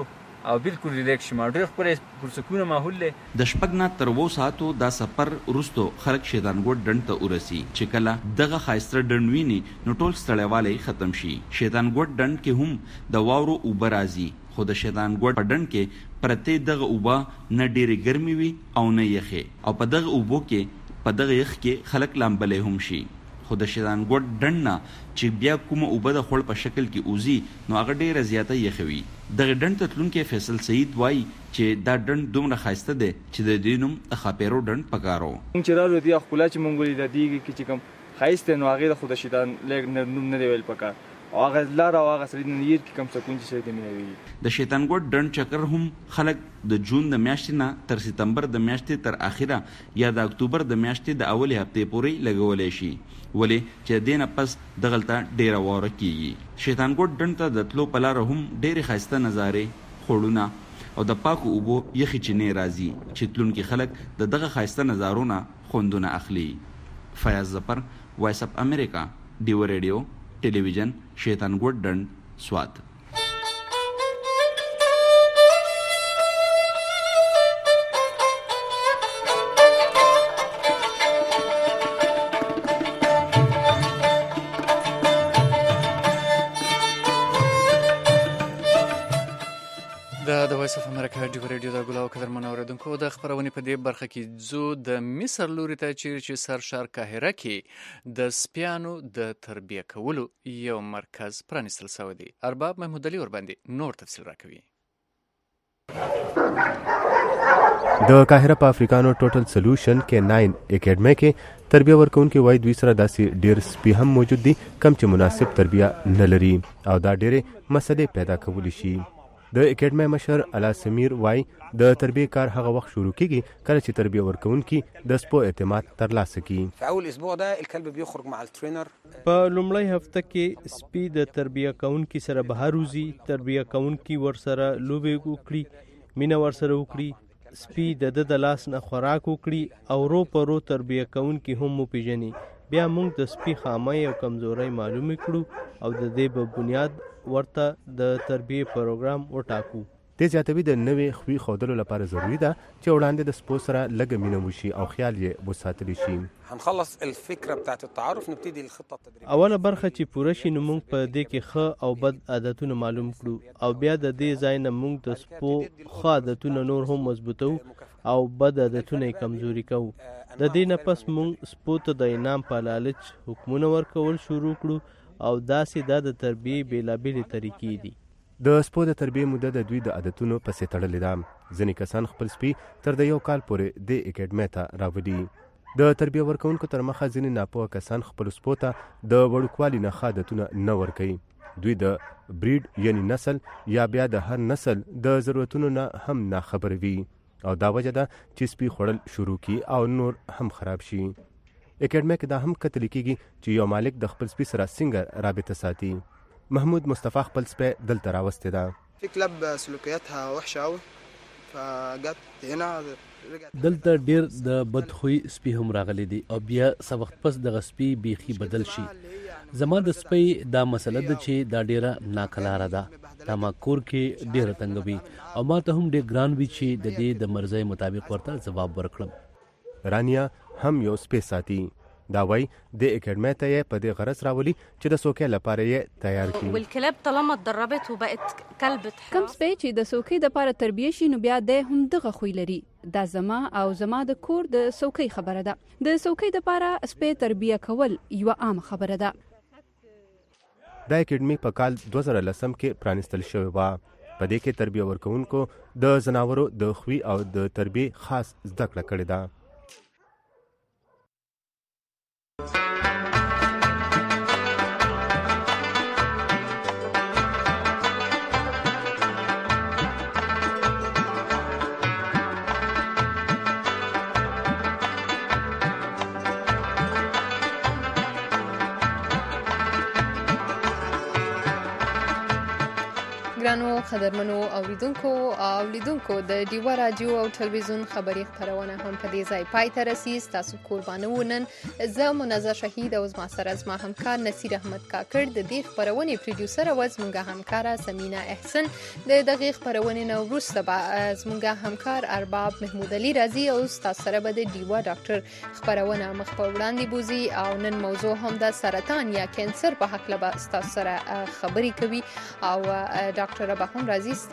او بالکل ریلیکس شي ډېر خپل پرسکونه ماحول له د شپږ نه تر 2 ساعتو دا سفر وروسته خلک شیطان ګوټ ډنډ ته ورسي چې کله دغه ښایسته ډنډ ویني نو ټول ستړیوالی ختم شي. شیطان ګوټ ډنډ کې هم د واورو اوبه راځي خو د شیطان ګوټ په ډنډ کې پرتې دغه اوبه نه ډېرې ګرمې وي او نه یخې او په دغه اوبو کې په دغه یخ کې خلک لامبلی هم شي. خو د شیطان ګوټ ډنډ نه چې بیا کومه اوبه د خوړ په شکل کې اوزي نو هغه ډېره زیاته یخه وي. دغه ډنډ ته تلونکی فیصل سعید وایي چې دا ډنډ دومره ښایسته دی چې د دې نوم د ښاپیرو ډنډ پکار و. موږ چې راغلو دې ښکلا چې موږ ولیده دې کې چې کوم ښایست دی نو هغې د خو د شیطان نوم نه دی ویل پکار او هغه لاره او هغه سړي نیر کې کم سکون چې سړي ته مینوي. د شیطان ګوټ ډنډ چکر هم خلک د جون د میاشتې نه تر سپتمبر د میاشتې تر اخره یا د اکتوبر د میاشتې د اولې هفتې پورې لګولی شي ولې چې دې نه پس دغلته ډېره واوره کیږي. شیطان ګوټ ډنډ ته د تلو په لاره هم ډېرې ښایسته نظارې خوړونه او د پاکو اوبو یخې چینې راځي چې تلونکي خلک د دغه ښایسته نظارو نه خوندونه اخلي. فیاض ظفر، وایس اف امریکا، ډیو ریډیو ټلویزیون، شیطان ګوټ ډنډ، سوات. د وایس اف امریکا ډیو ریډیو د ګلاو قدرمن اوریدونکو د خبرونې په دې برخه کې زو د مصر لوري ته چې سرشار قاهره کې د سپیانو د تربیه کولو یو مرکز پرانیستل شوی دی. ارباب محمود علي ورباندې نور تفصیل راکوي. د قاهره په افریکانو ټوټل سولوشن کې 9 اکیډمي کې تربیه ورکوونکي وایي دوی سره داسې ډیر سپي هم موجود دي کم چې مناسب تربیه نه لري او دا ډېرې مسلې پیدا کولی شي. د اکیډمي مشر الا سمیر وای د تربیه کار هغه وخت شروع کیږي کله چې تربیه ورکوونکي د سپو اعتماد ترلاسه کړي. په اول اسبوع ده الكلب بيخرج مع الترينر. په لومړی هفته کې سپي د تربیه کوونکي سره بهر وځي، تربیه کوونکي ورسره لوبې وکړي، مینه ورسره وکړي، سپي د لاس نه خوراک وکړي او رو په رو تربیه کوونکي هم وپیژني. بیا موږ د سپي خامۍ او کمزورۍ معلومې کړو او د دې په بنیاد ورته د تربیه پروګرام وټاکو. دې زیاتوي د نوې خوی ښودلو لپاره ضروری ده چې وړاندې د سپو سره لږه مینه وشي او خیال یې وساتلی شي. هنخلص الفكره بتاعت التعارف نبتدي الخطه التدريبيه. اوله برخه چې پوره شي نو موږ په دې کې ښه او بد عادتونه معلوم کړو او بیا د دې ځای نه موږ د سپو ښه عادتونه نور هم مضبوطو او بد عادتونه یې کمزوري کوو. د دې نه پس موږ سپو ته د انعام په لالچ حکمونه ورکول شروع کړو او داسې دا د تربیې بېلابېلې طریقې دي. د سپو د تربیې موده د دوی د عادتونو پسې تړلې ده. ځینې کسان خپل سپي تر د 1 کال پورې د اکیډمۍ ته راوړي. د تربیه ورکوونکو تر مخه ځینې ناپوهه کسان خپل سپو ته د وړوکوالي نه ښه عادتونه نه ورکوي. دوی د بریډ یعنی نسل یا بیا د هر نسل د ضرورتونو نه هم ناخبر وي او دا وجه ده چې سپي خوړل شروع کی او نور هم خراب شي. اکیډمۍ کې دا هم کتل کیږي چې یو مالک د خپل سپي سره څنګه رابطه ساتي. محمود مصطفی خپل سپي دلته راوستی ده. في كلاب سلوكياتها وحشه قوي فجت هنا دلته ډیر د بدخوی سپي هم راغلي دي او بیا څه وخت پس دغه سپي بیخي بدل شي. زما د سپي دا مسله ده چې دا ډیره ناکلاره ده. دا ما کور کې ډیره تنګوي او ما ته هم ډیر ګران وي چې د دې د مرزي مطابق ورته ځواب ورکړم. رانیا هم یو سپي ساتي. دا وای د اکیډمۍ ته یې په دې غرض راولي چې د سوکې لپاره یې تیار کړي. والکلاب طالما اتدربت وبقت كلب کم سپي چې د سوکې د لپاره تربیه شي نو بیا د هم دغه خوې لري. دا زما او زما د کور د سوکې خبره ده. د سوکې د لپاره سپي تربیه کول یو عام خبره ده. دا اکیډمي په کال 2010 کې پرانیستل شوې وه. په دې کې تربیه ورکوونکو د ځناورو د خوی او د تربیه خاص زده کړه کړې ده. ګران ګرانو قدرمنو اوریدونکو او لیدونکو د ډیوا رادیو او ټلویزیون خبری خبرونه هم په دې ځای پای ته رسیږي. تاسو قربانو نن زه منزه شهید او زما سره زما همکار نصیر احمد کاکړ د دې خبرونه پروډوسر او زموږه همکارا سمینا احسن د دغه خبرونه نو وروسته به زموږه همکار ارباب محمود علي رضی او تاسو سره به د ډیوا ډاکټر خبرونه مخ په وړاندې بوزي او نن موضوع هم د سرطان یا کانسر په حق له تاسو سره خبرې کوي او ډاکټر ربه هم راځي